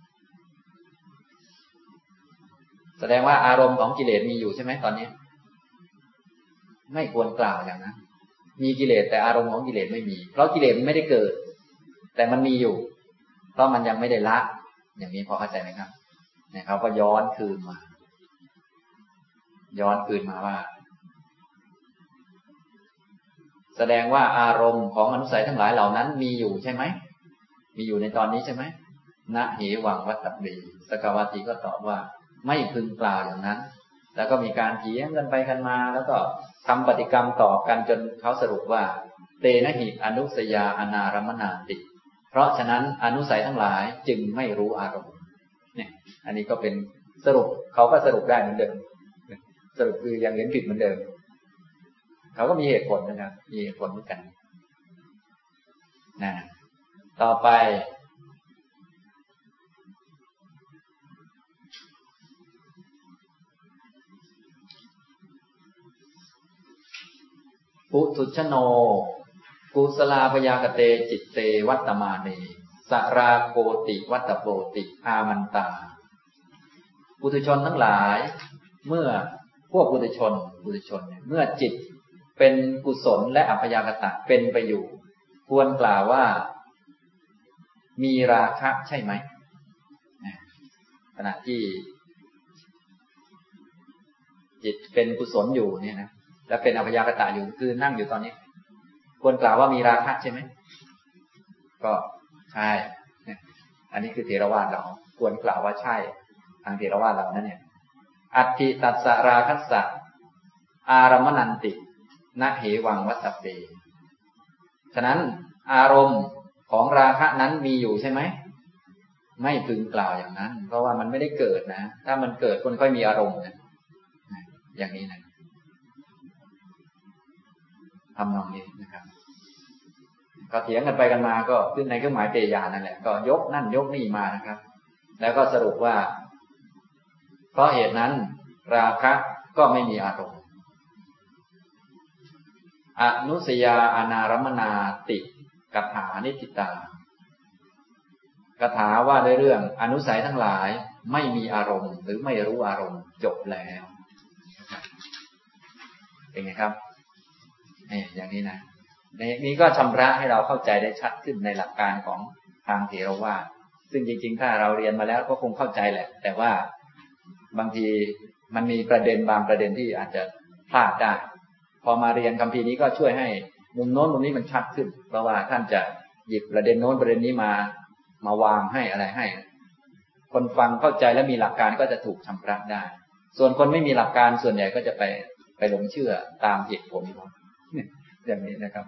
แสดงว่าอารมณ์ของกิเลสมีอยู่ใช่ไหมตอนนี้ไม่ควรกล่าวอย่างนั้นมีกิเลสแต่อารมณ์ของกิเลสไม่มีเพราะกิเลสมันไม่ได้เกิดแต่มันมีอยู่เพราะมันยังไม่ได้ละอย่างนี้พอเข้าใจไหมครับเนี่ยเขาก็ย้อนคืนมาว่าแสดงว่าอารมณ์ของอนุสัยทั้งหลายเหล่านั้นมีอยู่ใช่ไหมมีอยู่ในตอนนี้ใช่ไหมนะเหวังวัตตเบสกาวาทีก็ตอบว่าไม่พึงกล่าวอย่างนั้นแล้วก็มีการเถียงกันไปกันมาแล้วก็ทำปฏิกรรมต่อกันจนเขาสรุปว่าเตนะหิอนุสยาอนารมณันติเพราะฉะนั้นอนุสัยทั้งหลายจึงไม่รู้อารมณ์เนี่ยอันนี้ก็เป็นสรุปเขาก็สรุปได้เหมือนเดิมสรุปคือยังเห็นผิดเหมือนเดิมเขาก็มีเหตุผลนะครับมีเหตุผลเหมือนกันนะต่อไปปุถุชโนกุศลาพยากเตจิตเตวัตตมาเนสราโกติวัตตโปติอามันตาปุถุชนทั้งหลายเมื่อพวกปุถุชนเมื่อจิตเป็นกุศลและอัพยากตะเป็นไปอยู่ควรกล่าวว่ามีราคะใช่ไหมขณะที่จิตเป็นกุศลอยู่เนี่ยนะและเป็นอัพยากตะอยู่คือนั่งอยู่ตอนนี้ควรกล่าวว่ามีราคะใช่ไหมก็ใช่อันนี้คือเถรวาทเราควรกล่าวว่าใช่ทางเถรวาทเรานั่นเนี่ยอัตถิตัสสะราคัสสะอารมณันตินะเหวังวัตตเบฉะนั้นอารมณ์ของราคะนั้นมีอยู่ใช่ไหมไม่พึงกล่าวอย่างนั้นเพราะว่ามันไม่ได้เกิดนะถ้ามันเกิดคนค่อยมีอารมณ์นะอย่างนี้นะทำนองนี้นะครับก็เถียงกันไปกันมาก็ขึ้นในเครื่องหมายเตยานั่นแหละก็ยกนั่นยกนี่มานะครับแล้วก็สรุปว่าเพราะเหตุนั้นราคะก็ไม่มีอารมณ์อนุสยาอนารมนาติกถานิทิตากถาว่าด้วยเรื่องอนุสัยทั้งหลายไม่มีอารมณ์หรือไม่รู้อารมณ์จบแล้วเป็นไงครับอย่างนี้นะในนี้ก็ชำระให้เราเข้าใจได้ชัดขึ้นในหลักการของทางเถรวาทซึ่งจริงๆถ้าเราเรียนมาแล้วก็คงเข้าใจแหละแต่ว่าบางทีมันมีประเด็นบางประเด็นที่อาจจะพลาดได้พอมาเรียนคัมภีร์นี้ก็ช่วยให้มุมโน้นมุมนี้มันชัดขึ้นเพราะว่าท่านจะหยิบประเด็นโน้นประเด็นนี้มาวางให้อะไรให้คนฟังเข้าใจและมีหลักการก็จะถูกชำระได้ส่วนคนไม่มีหลักการส่วนใหญ่ก็จะไปหลงเชื่อตามเหตุผลอย่างนี้นะครับ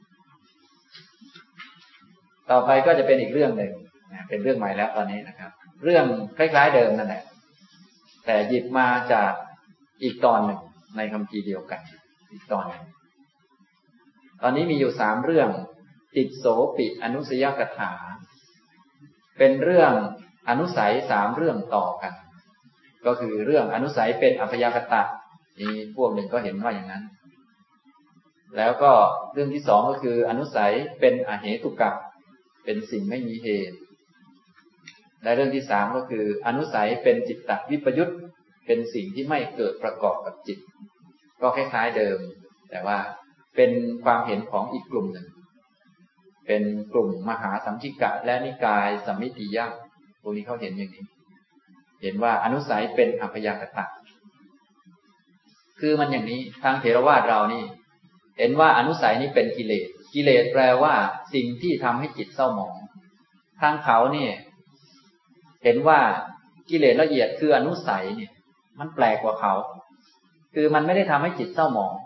ต่อไปก็จะเป็นอีกเรื่องหนึ่งเป็นเรื่องใหม่แล้วตอนนี้นะครับเรื่องคล้ายๆเดิมนั่นแหละแต่หยิบมาจากอีกตอนหนึ่งในคัมภีร์เดียวกันอีกตอนหนึ่งตอนนี้มีอยู่3เรื่องติโสปิอนุสยกถาเป็นเรื่องอนุสัย3เรื่องต่อกันก็คือเรื่องอนุสัยเป็นอัพยากตะนี่พวกหนึ่งก็เห็นว่าอย่างนั้นแล้วก็เรื่องที่สองก็คืออนุสัยเป็นอเหตุกะเป็นสิ่งไม่มีเหตุและเรื่องที่สามก็คืออนุสัยเป็นจิตตวิปยุตเป็นสิ่งที่ไม่เกิดประกอบกับจิตก็คล้ายๆเดิมแต่ว่าเป็นความเห็นของอีกกลุ่มหนึ่งเป็นกลุ่มมหาสังคิกะและนิกายสัมมิติยะพวกนี้เขาเห็นอย่างนี้เห็นว่าอนุสัยเป็นอัพยากตะคือมันอย่างนี้ทางเถรวาทเรานี่เห็นว่าอนุสัยนี้เป็นกิเลสกิเลสแปลว่าสิ่งที่ทำให้จิตเศร้าหมองทางเขาเนี่ยเห็นว่ากิเลสละเอียดคืออนุสัยเนี่ยมันแปลกกว่าเขาคือมันไม่ได้ทำให้จิตเศร้าหมอง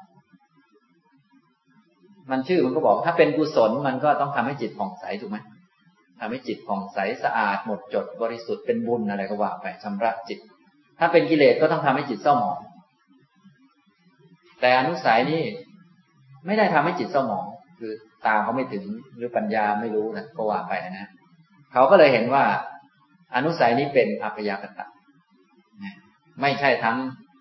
มันชื่อมันก็บอกถ้าเป็นกุศลมันก็ต้องทำให้จิตผ่องใสถูกไหมทำให้จิตผ่องใสสะอาดหมดจดบริสุทธิ์เป็นบุญอะไรก็ว่าไปชำระจิตถ้าเป็นกิเลสก็ต้องทำให้จิตเศร้าหมองแต่อนุสัยนี่ไม่ได้ทำให้จิตเศร้าหมองคือตาเขาไม่ถึงหรือปัญญาไม่รู้นะก็ว่าไปนะเขาก็เลยเห็นว่าอนุสัยนี้เป็นอัพยากตะไม่ใช่ทั้ง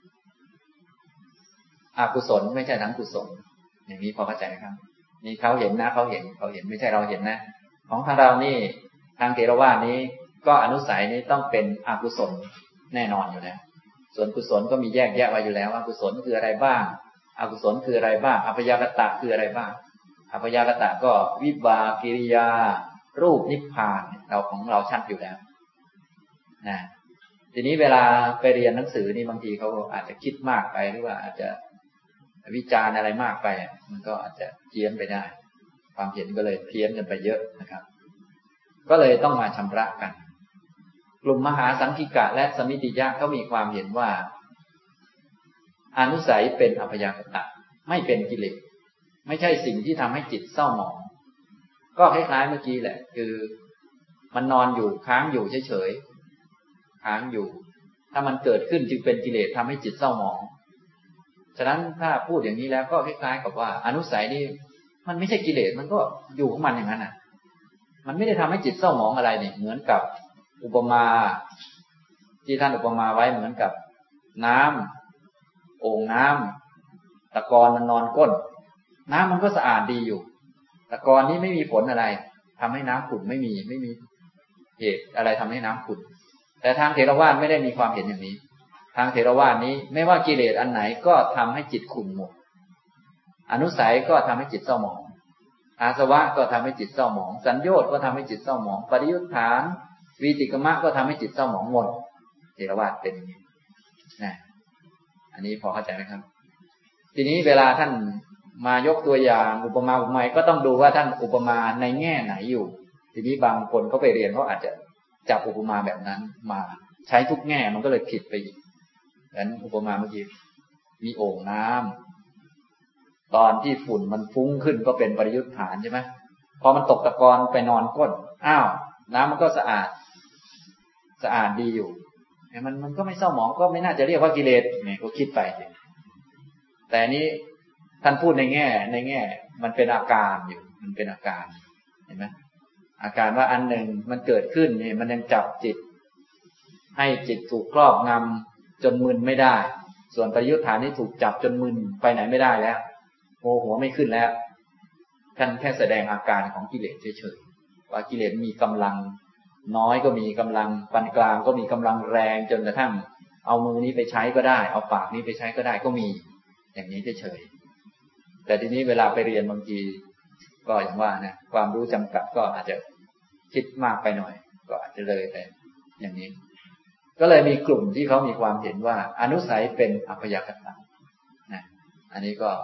อกุศลไม่ใช่ทั้งกุศลอย่างนี้พอเข้าใจไหมครับนี่เขาเห็นนะเขาเห็นไม่ใช่เราเห็นนะของทางเรานี่ทางเถรวาทนี้ก็อนุสัยนี้ต้องเป็นอกุศลแน่นอนอยู่แล้วส่วนกุศลก็มีแยกแยะไว้อยู่แล้วว่ากุศลคืออะไรบ้างอกุศลคืออะไรบ้างอัพยากตะคืออะไรบ้างอัพยากตะก็วิบากกิริยารูปนิพพานเราของเราชัดอยู่แล้วนะทีนี้เวลาไปเรียนหนังสือนี่บางทีเขาอาจจะคิดมากไปหรือว่าอาจจะวิจารณ์อะไรมากไปมันก็อาจจะเพี้ยนไปได้ความเห็นก็เลยเพี้ยนกันไปเยอะนะครับก็เลยต้องมาชำระกันกลุ่มมหาสังคิกะและสมิติยะเขามีความเห็นว่าอนุสัยเป็นอัพยากตะไม่เป็นกิเลสไม่ใช่สิ่งที่ทำให้จิตเศร้าหมองก็คล้ายๆเมื่อกี้แหละคือมันนอนอยู่ค้างอยู่เฉยๆค้างอยู่ถ้ามันเกิดขึ้นจึงเป็นกิเลสทำให้จิตเศร้าหมองฉะนั้นถ้าพูดอย่างนี้แล้วก็คล้ายๆกับว่าอนุสัยนี่มันไม่ใช่กิเลสมันก็อยู่ของมันอย่างนั้นน่ะมันไม่ได้ทำให้จิตเศร้าหมองอะไรนี่เหมือนกับอุปมาที่ท่านอุปมาไว้เหมือนกับน้ำโอ่งน้ำตะกอนมันนอนก้นน้ำมันก็สะอาดดีอยู่ตะกอนนี้ไม่มีผลอะไรทำให้น้ำขุ่นไม่มีเหตุอะไรทำให้น้ำขุ่นแต่ทางเถรวาทไม่ได้มีความเห็นอย่างนี้ทางเถรวาทนี้ไม่ว่ากิเลสอันไหนก็ทำให้จิตขุ่นหมดอนุสัยก็ทำให้จิตเศร้าหมองอาสวะก็ทำให้จิตเศร้าหมองสัญโยชน์ก็ทำให้จิตเศร้าหมองปริยุทธานวีติกมะก็ทำให้จิตเศร้าหมองหมดเถรวาทเป็นอย่างนี้นะอันนี้พอเข้าใจไหมครับทีนี้เวลาท่านมายกตัวอย่างอุปมาอุปไมยก็ต้องดูว่าท่านอุปมาในแง่ไหนอยู่ทีนี้บางคนเขาไปเรียนเขาอาจจะจับอุปมาแบบนั้นมาใช้ทุกแง่มันก็เลยผิดไปอีกดังนั้นอุปมาเมื่อกี้มีโอ่งน้ำตอนที่ฝุ่นมันฟุ้งขึ้นก็เป็นปริยุทธานใช่ไหมพอมันตกตะกอนไปนอนก้นอ้าวน้ำมันก็สะอาดดีอยู่มันก็ไม่เศร้าหมองก็ไม่น่าจะเรียกว่ากิเลสเนี่ยก็คิดไปแต่นี้ท่านพูดในแง่มันเป็นอาการอยู่มันเป็นอาการเห็นไหมอาการว่าอันหนึ่งมันเกิดขึ้นเนี่ยมันยังจับจิตให้จิตถูกครอบงำจนมึนไม่ได้ส่วนปริยุทธานนี่ถูกจับจนมึนไปไหนไม่ได้แล้วโหัวไม่ขึ้นแล้วท่านแค่แสดงอาการของกิเลสเฉยๆว่ากิเลสมีกำลังน้อยก็มีกำลังปานกลางก็มีกำลังแรงจนกระทั่งเอามือนี้ไปใช้ก็ได้เอาปากนี้ไปใช้ก็ได้ก็มีอย่างนี้เฉยๆแต่ทีนี้เวลาไปเรียนบางทีก็อย่างว่านะความรู้จำกัดก็อาจจะคิดมากไปหน่อยก็อาจจะเลยแต่อย่างนี้ก็เลยมีกลุ่มที่เขามีความเห็นว่าอนุสัยเป็นอัพยากตะนะอันนี้ก็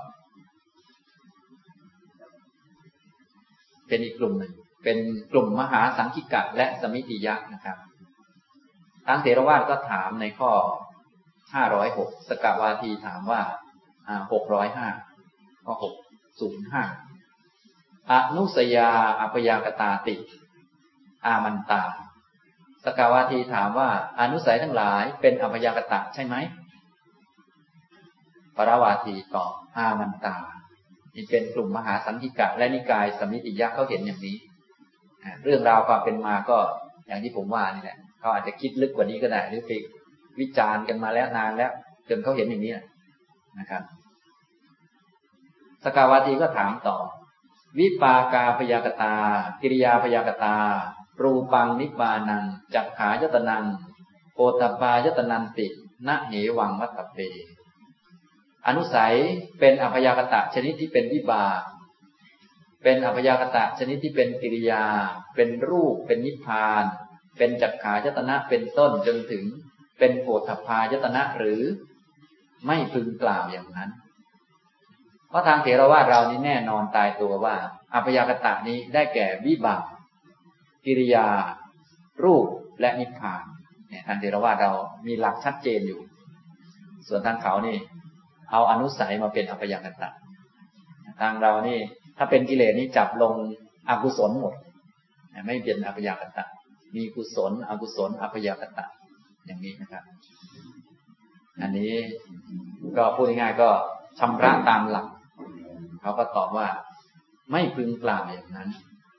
เป็นอีกกลุ่มหนึ่งเป็นกลุ่มมหาสังคิกะและสมิติยะนะครับทางเถรวาทก็ถามในข้อ506สกวาทีถามว่า605ข้อ605อนุสยาอัพยากตาติอามันตาสกวาทีถามว่าอนุสัยทั้งหลายเป็นอัพยากตะใช่ไหมปรวาทีตอบอามันตานี่เป็นกลุ่มมหาสังคิกะและนิกายสมิติยะเขาเห็นอย่างนี้เรื่องราวความเป็นมาก็อย่างที่ผมว่านี่แหละเขาอาจจะคิดลึกกว่านี้ก็ได้หรือไปวิจารณ์กันมาแล้วนานแล้วจนเขาเห็นอย่างนี้นะครับสกาวาทีก็ถามต่อวิปากาพยากตากิริยาพยากตารูปังนิบานังจักขายตนังโอตปายตนันตินะเหวังวัตตเปอนุสัยเป็นอพยากตะชนิดที่เป็นวิบากเป็นอพยากตะชนิดที่เป็นกิริยาเป็นรูปเป็นนิพพานเป็นจักขายตนะเป็นต้นจนถึงเป็นโอตปายตนะหรือไม่พึงกล่าวอย่างนั้นเพราะทางเถรวาทเรานี่แน่นอนตายตัวว่าอพยากตะนี้ได้แก่วิบากกิริยารูปและนิพพานเนี่ยทางเถรวาทเรามีหลักชัดเจนอยู่ส่วนทางเขานี่เอาอนุสัยมาเป็นอพยากตะทางเรานี่ถ้าเป็นกิเลสนี่จับลงอกุศลหมดไม่เป็นอพยากตะมีกุศลอกุศลอพยากตะอย่างนี้นะครับอันนี้ก็พูดง่ายๆก็ชำระตามหลักเขาก็ตอบว่าไม่พึงกล่าวอย่างนั้น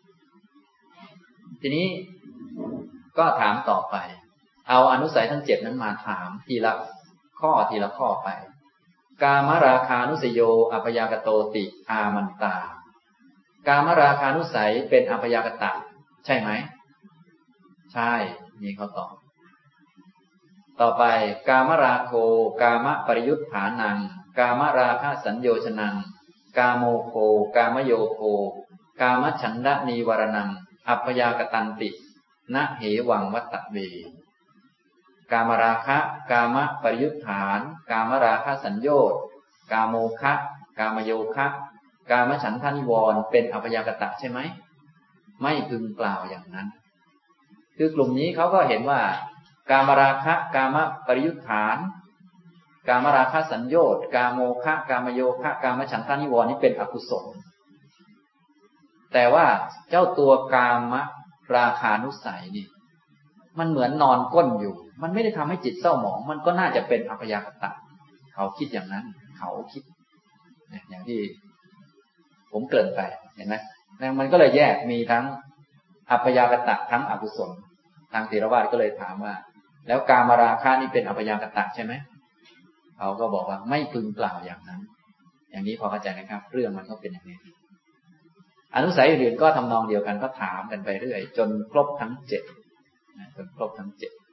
ทีนี้ก็ถามต่อไปเอาอนุสัยทั้ง7นั้นมาถามทีละข้อไปกามราคานุสยโยอพยากโตติอามันตากามราคานุสัยเป็นอพยากตะใช่ไหมใช่นี่เขาตอบต่อไปกามราโคกามปริยุทธานังกามราคะสัญโยชนังกามโมโคกามโยโคกามฉันดะนีวรนังอัพยากตันตินะเหวังวัตตะเวกามราคะกามปริยุทธานกามราคะสัญโยชน์กามโมคะกามโยคะกามฉันทานิวรณ์เป็นอัพยากตะใช่ไหมไม่พึงกล่าวอย่างนั้นคือกลุ่มนี้เขาก็เห็นว่ากามราคะกามปริยุทธานกามราคะสัญโยชน์กามโมคะกามโยคะกามฉันทานิวรณ์นี้เป็นอกุศลแต่ว่าเจ้าตัวกามราคานุสัยนี่มันเหมือนนอนก้นอยู่มันไม่ได้ทำให้จิตเศร้าหมองมันก็น่าจะเป็นอัพยากตะเขาคิดอย่างนั้นเขาคิดอย่างที่ผมเกริ่นไปเห็นไหมมันก็เลยแยกมีทั้งอัพยากตะทั้งอกุศลทางเถรวาทก็เลยถามว่าแล้วกามราคะนี่เป็นอัพยากตะใช่ไหมเขาก็บอกว่าไม่พึงกล่าวอย่างนั้นอย่างนี้พอเข้าใจนะครับเรื่องมันก็เป็นอย่างนี้อนุสัยอื่นก็ทำนองเดียวกันก็ถามกันไปเรื่อยจนครบทั้ง7จนครบทั้ง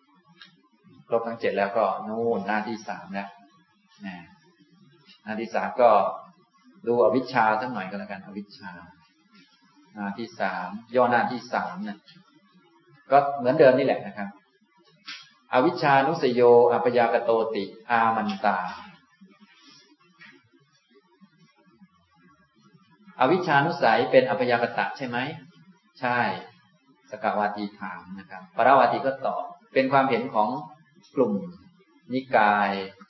7แล้วก็นู่นหน้าที่3แล้วหน้าที่3ก็ดูอวิชชาสักหน่อยก็แล้วกันอวิชชาหน้าที่3ย่อหน้าที่3นะก็เหมือนเดิมนี่แหละนะครับอวิชชานุสยโยอพยากโตติอามันตาอวิชชานุสัยเป็นอพยากตะใช่ไหมใช่สกาวาทีถามนะครับปราวาทีก็ตอบเป็นความเห็นของกลุ่มนิกาย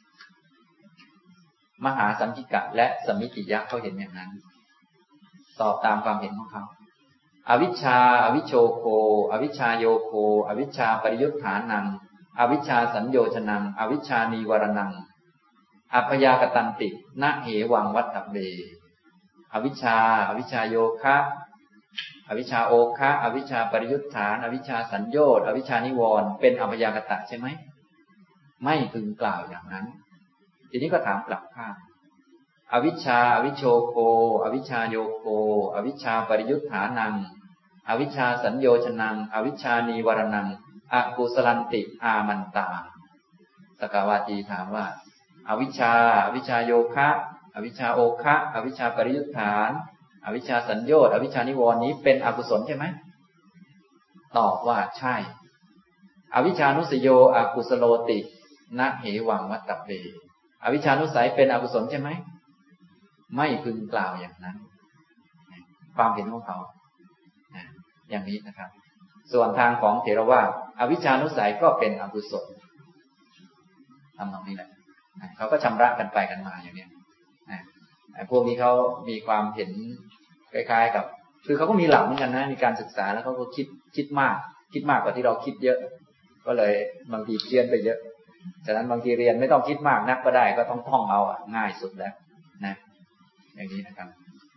มหาสังคิกะและสมิติยะเขาเห็นอย่างนั้นตอบตามความเห็นของเขาอวิชชาอวิชโชโคอวิชชาโยโคอวิชชาปริยุทธานังอวิชชาสัญโยชนังอวิชชานีวรนังอัพยากตันตินะเหวังวัตตเบอวิชชาโยคะอวิชชาโอคะอวิชชาปริยุทธานอวิชชาสัญโยชน์อวิชชานิวรณ์เป็นอพยากตะใช่ไหมไม่พึงกล่าวอย่างนั้นทีนี้ก็ถามกลับข้างอวิชชาอวิชโชโคอวิชชาโยโคอวิชชาปริยุทธานังอวิชชาสัญโยชนังอวิชชานีวรนังอกุสลันติอามันตาสกาวาทีถามว่าอวิชชาโยคะอวิชชาโอคะอวิชชาปริยุทธานอวิชชาสัญโยชน์อวิชชานิวรณ์นี้เป็นอกุศลใช่ไหมตอบว่าใช่อวิชชานุสยโยอกุสโลตินะเหวังวัตตเปอวิชชานุสัยเป็นอกุศลใช่ไหมไม่พึงกล่าวอย่างนั้นความเห็นของเขาอย่างนี้นะครับส่วนทางของเถรวาทอวิชชานุสัยก็เป็นอกุศลทำตรงนี้แหละเขาก็ชำระกันไปกันมาอย่างนี้พวกนี้เขามีความเห็นคล้ายๆกับคือเขาก็มีหลักเหมือนกันนะมีการศึกษาแล้วเขาก็คิดมากกว่าที่เราคิดเยอะก็เลยบางทีเรียนไปเยอะฉะนั้นบางทีเรียนไม่ต้องคิดมากนักก็ได้ก็ต้องท่องเอาง่ายสุดแล้วนะอย่างนี้นะครับ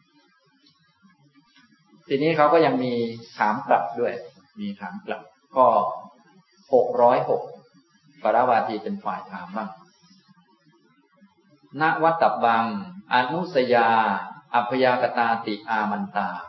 ทีนี้เขาก็ยังมีถามกลับด้วยมีถามกลับข้อ606ปราวาทีเป็นฝ่ายถามบ้างณวัตตบังอนุสยาอัพยากตาติอามันตา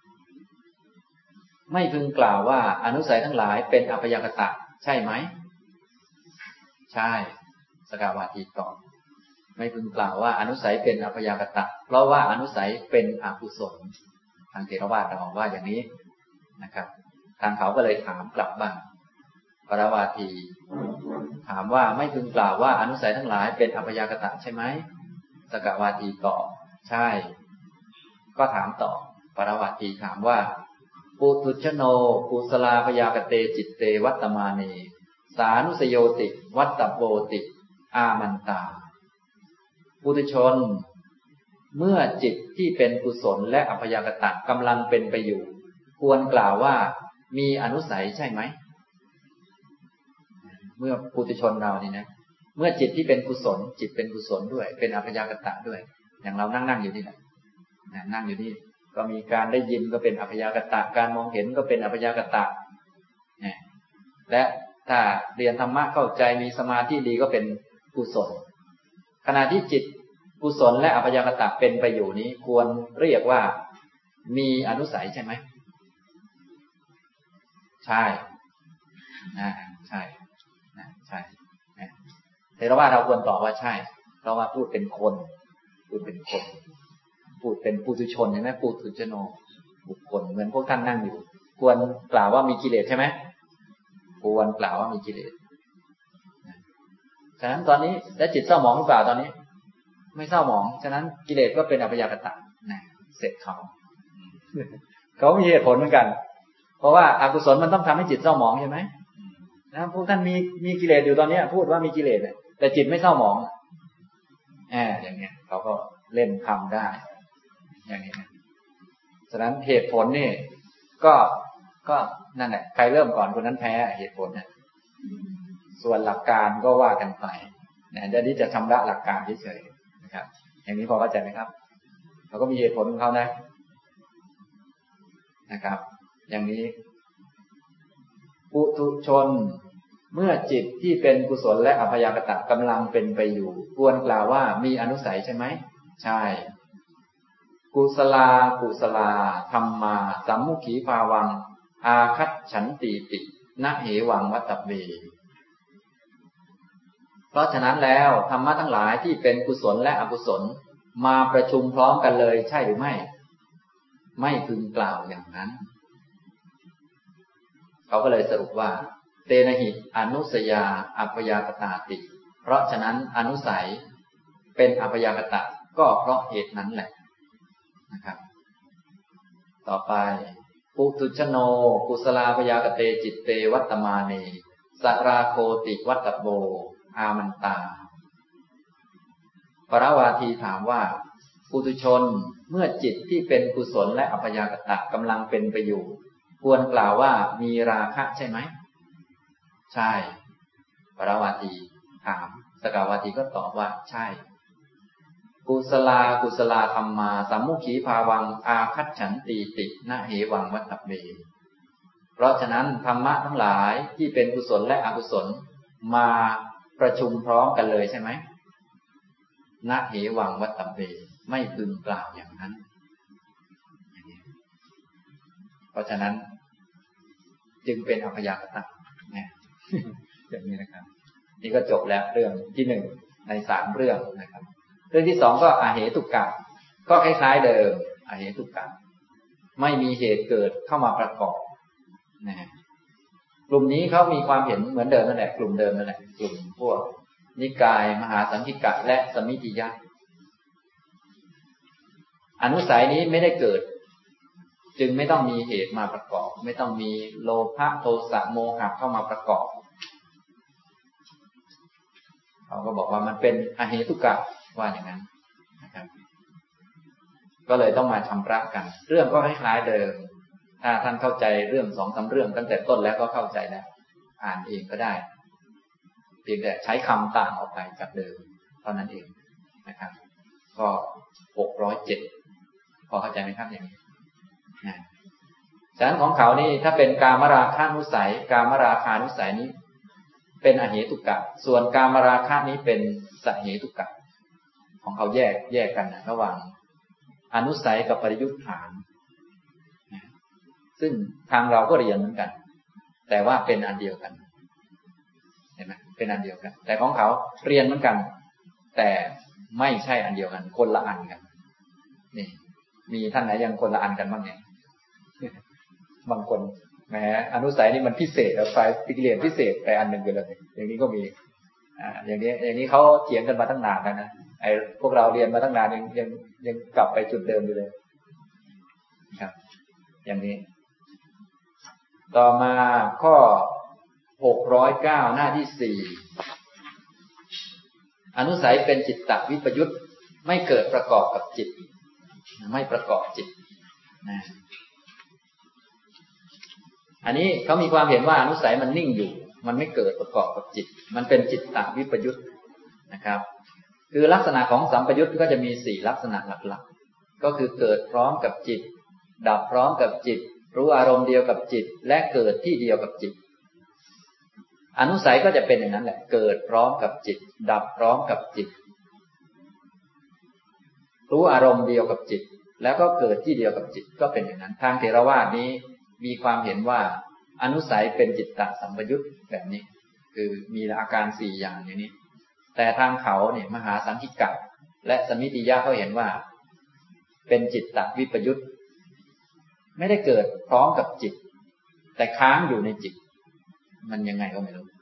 ไม่พึงกล่าวว่าอนุสัยทั้งหลายเป็นอัพยากตะใช่ไหมใช่สกาวาทีตอบไม่พึงกล่าวว่าอนุสัยเป็นอัพยากตะเพราะว่าอนุสัยเป็นอกุศลทางเถรวาทเราว่าอย่างนี้นะครับทางเขาก็เลยถามกลับบ้างปรวาทีถามว่าไม่พึงกล่าวว่าอนุสัยทั้งหลายเป็นอัพยากตะใช่ไหมสกาวาทีตอบใช่ก็ถามต่อปรวาทีถามว่าปุถุชโนกุศลาพยากเตจิตเตวัตตมาเนสานุสโยติวัตตโปติอามันตาปุถุชนเมื่อจิตที่เป็นกุศลและอัพยากตะกำลังเป็นไปอยู่ควรกล่าวว่ามีอนุสัยใช่ไหมเมื่อปุถุชนเรานี่นะเมื่อจิตที่เป็นกุศลจิตเป็นกุศลด้วยเป็นอัพยากตะด้วยอย่างเรานั่งอยู่นี่แหละนั่งอยู่นี่ก็มีการได้ยินก็เป็นอัพยากตะการมองเห็นก็เป็นอัพยากตะและถ้าเรียนธรรมะเข้าใจมีสมาธิดีก็เป็นกุศลขณะที่จิตกุศลและอัพยากตะเป็นไปอยู่นี้ควรเรียกว่ามีอนุสัยใช่ไหมใช่ใช่ใช่เทรวาทเราควรตอบว่าใช่เพราะว่าพูดเป็นคนพูดเป็นคนพูดเป็นปุถุชนใช่ไหมปุถุชโนบุคคลเหมือนพวกท่านนั่งอยู่ควรกล่าวว่ามีกิเลสใช่ไหมควรกล่าวว่ามีกิเลสฉะนั้นตอนนี้แล้วจิตเศร้าหมองหรือเปล่าตอนนี้ไม่เศร้าหมองฉะนั้นกิเลสก็เป็นอัพยากตะนะเสร็จเขามีเหตุผลเหมือนกันเพราะว่าอกุศลมันต้องทำให้จิตเศร้าหมองใช่ไหมนะพวกท่านมีกิเลสอยู่ตอนนี้พูดว่ามีกิเลสแต่จิตไม่เศร้าหมองอย่างเงี้ยเขาก็เล่นคำได้อย่างนี้นะฉะนั้นเหตุผลนี่ก็นั่นแหละใครเริ่มก่อนคนนั้นแพ้เหตุผลเนี่ยส่วนหลักการก็ว่ากันไปนะเดี๋ยวนี้จะชำระหลักการเฉยๆนะครับอย่างนี้พอเข้าใจไหมครับเขาก็มีเหตุผลของเขานะครับอย่างนี้ปุถุชนเมื่อจิตที่เป็นกุศลและอัพยากตะกำลังเป็นไปอยู่ควรกล่าวว่ามีอนุสัยใช่ไหมใช่กุศลาธัมมาสัมมุขีภาวังอาคัจฉันติตินะเหวังวัตตเวเพราะฉะนั้นแล้วธรรมะทั้งหลายที่เป็นกุศลและอกุศลมาประชุมพร้อมกันเลยใช่หรือไม่พึงกล่าวอย่างนั้นเขาก็เลยสรุปว่าเตนะหิอนุสยาอัพยากตาติเพราะฉะนั้นอนุสัยเป็นอัพยากตะก็เพราะเหตุนั้นแหละนะครับต่อไปปุถุชโนกุศลาพยากเตจิตเตวัตตมาเนสราโคติวัตตโบอามันตาปรวาทีถามว่าปุถุชนเมื่อจิตที่เป็นกุศลและอัพยากตะกำลังเป็นไปอยู่ควรกล่าวว่ามีราคะใช่ไหมใช่ปรวาทีถามสกาวาทีก็ตอบว่าใช่กุศลาธัมมาสัมมุขีภาวังอาคัจฉันติตินะเหวังวัตตเวเพราะฉะนั้นธรรมะทั้งหลายที่เป็นกุศลและอกุศลมาประชุมพร้อมกันเลยใช่ไหมนะเหวังวัตตเวไม่พึงกล่าวอย่างนั้นเพราะฉะนั้นจึงเป็นอัพยากตะนะอย่างนี้นะครับนี่ก็จบแล้วเรื่องที่1ใน3เรื่องนะครับเรื่องที่2ก็อเหตุกะก็คล้ายๆเดิมอเหตุกะไม่มีเหตุเกิดเข้ามาประกอบนะกลุ่มนี้เขามีความเห็นเหมือนเดิมนั่นแหละกลุ่มเดิมนั่นแหละกลุ่มพวกนิกายมหาสังคิกะและสมิติยะอนุสัยนี้ไม่ได้เกิดจึงไม่ต้องมีเหตุมาประกอบไม่ต้องมีโลภะโทสะโมหะเข้ามาประกอบเขาก็บอกว่ามันเป็นอเหตุกะว่าอย่างนั้นนะครับก็เลยต้องมาชำระกันเรื่องก็คล้ายๆเดิมถ้าท่านเข้าใจเรื่อง2-3เรื่องตั้งแต่ต้นแล้วก็เข้าใจแล้วอ่านเองก็ได้เพียงแต่ใช้คำต่างออกไปจากเดิมเท่านั้นเองนะครับก็607พอเข้าใจไหมครับอย่างนี้ฉะนั้นของเขานี่ถ้าเป็นกามราคะนุสัยกามราคานุสัยนี้เป็นอเหตุกะส่วนกามราคะนี้เป็นสเหตุกะของเขาแยกกันนะระหว่างอนุสัยกับปริยุทธานซึ่งทางเราก็เรียนเหมือนกันแต่ว่าเป็นอันเดียวกันเห็นไหมเป็นอันเดียวกันแต่ของเขาเรียนเหมือนกันแต่ไม่ใช่อันเดียวกันคนละอันกันนี่มีท่านไหนยังคนละอันกันบ้างเนี่ยบางคนแหมอนุสัยนี่มันพิเศษแล้วไปเรียนพิเศษไปอันหนึ่งไปเลยอย่างนี้ก็มีอย่างนี้เขาเถียงกันมาตั้งนานแล้วนะไอ้พวกเราเรียนมาตั้งนานยังกลับไปจุดเดิมอยู่เลยครับอย่างนี้ต่อมาข้อ609หน้าที่4อนุสัยเป็นจิตตวิปยุตไม่เกิดประกอบกับจิตไม่ประกอบจิตนะอันนี้เขามีความเห็นว่าอนุสัยมันนิ่งอยู่มันไม่เกิดประกอบกับจิตมันเป็นจิตตวิปยุตนะครับคือลักษณะของสัมปยุตก็จะมี4ลักษณะหลักๆก็คือเกิดพร้อมกับจิตดับพร้อมกับจิตรู้อารมณ์เดียวกับจิตและเกิดที่เดียวกับจิตอนุสัยก็จะเป็นอย่างนั้นแหละเกิดพร้อมกับจิตดับพร้อมกับจิตรู้อารมณ์เดียวกับจิตแล้วก็เกิดที่เดียวกับจิตก็เป็นอย่างนั้นทางเถรวาทนี้มีความเห็นว่าอนุสัยเป็นจิตตสัมปยุตแบบนี้คือมีอาการ4อย่างอย่างนี้แต่ทางเขาเนี่ยมหาสังคิกะและสมิติยะเขาเห็นว่าเป็นจิตตวิปยุตไม่ได้เกิดพร้อมกับจิตแต่ค้างอยู่ในจิตมันยังไงก็ไม่รู้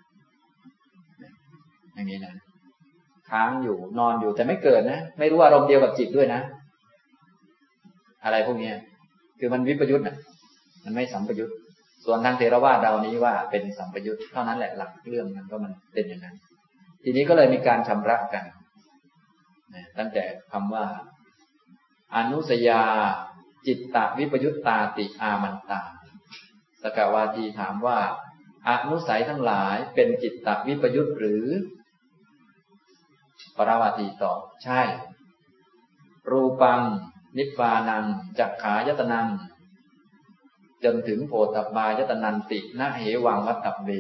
อย่างนี้นะค้างอยู่นอนอยู่แต่ไม่เกิดนะไม่รู้อารมณ์เดียวกับจิตด้วยนะอะไรพวกนี้คือมันวิปยุตนะมันไม่สัมปยุตส่วนทางเถรวาทเรานี้ว่าเป็นสัมปยุตเท่านั้นแหละหลักเรื่องมันก็มันเป็นอย่างนั้นทีนี้ก็เลยมีการชำระกันตั้งแต่คำว่าอนุสยาจิตตวิปยุตตาติอามันตาสกวาทีถามว่าอนุสัยทั้งหลายเป็นจิตตวิปยุตหรือปราวาทีตอบใช่รูปังนิพพานังจักขายตนังจนถึงโพธพายตนันตินะเหวังวัตตเว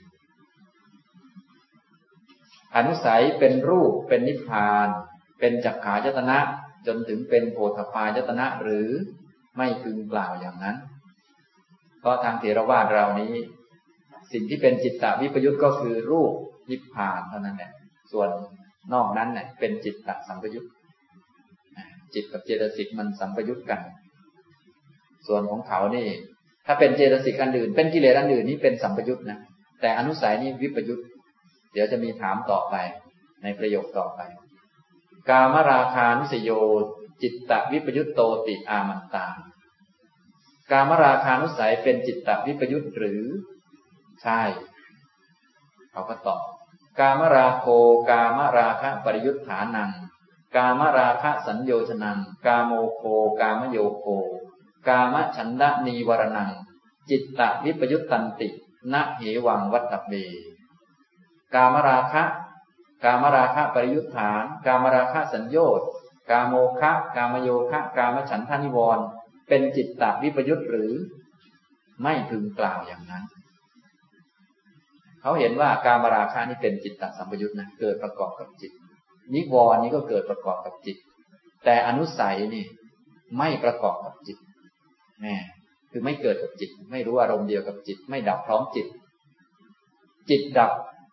อนุสัยเป็นรูปเป็นนิพพานเป็นจักขายตนะจนถึงเป็นโพธพายตนะหรือไม่พึงกล่าวอย่างนั้นเพราะทางเถรวาทเรานี้สิ่งที่เป็นจิตตวิปยุตก็คือรูปนิพพานเท่านั้นแหละส่วนนอกนั้นเนี่ยเป็นจิตตสัมปยุตจิตกับเจตสิกมันสัมปยุตกันส่วนของเขานี่ถ้าเป็นเจตสิกอันอื่นเป็นกิเลสอันอื่นนี่เป็นสัมปยุตนะแต่อนุสัยนี่วิปยุตเดี๋ยวจะมีถามต่อไปในประโยคต่อไปกามราคานุสโยจิตตวิปยุตโตติอามันตากามราคานุสัยเป็นจิตตวิปยุตหรือใช่เขาก็ตอบกามราโคกามราคะปริยุทธานังกามราคะสัญโยชนังกามโมโคกามโยโคกามฉันทะนีวรนังจิตตวิปยุตตันตินะเหวังวัตตเวกามราคะปริยุทธานกามราคะสัญโยชน์กามโมคะกามโยคะกามฉันทะนิวรณ์เป็นจิตตวิปยุตหรือไม่พึงกล่าวอย่างนั้นเขาเห็นว่ากามราคะนี่เป็นจิตตสัมปยุตนะเกิดประกอบกับจิตนิวรณ์นี้ก็เกิดประกอบกับจิตแต่อนุสัยนี่ไม่ประกอบกับจิตคือไม่เกิดกับจิตไม่รู้อารมณ์เดียวกับจิตไม่ดับพร้อมจิตจิตดับ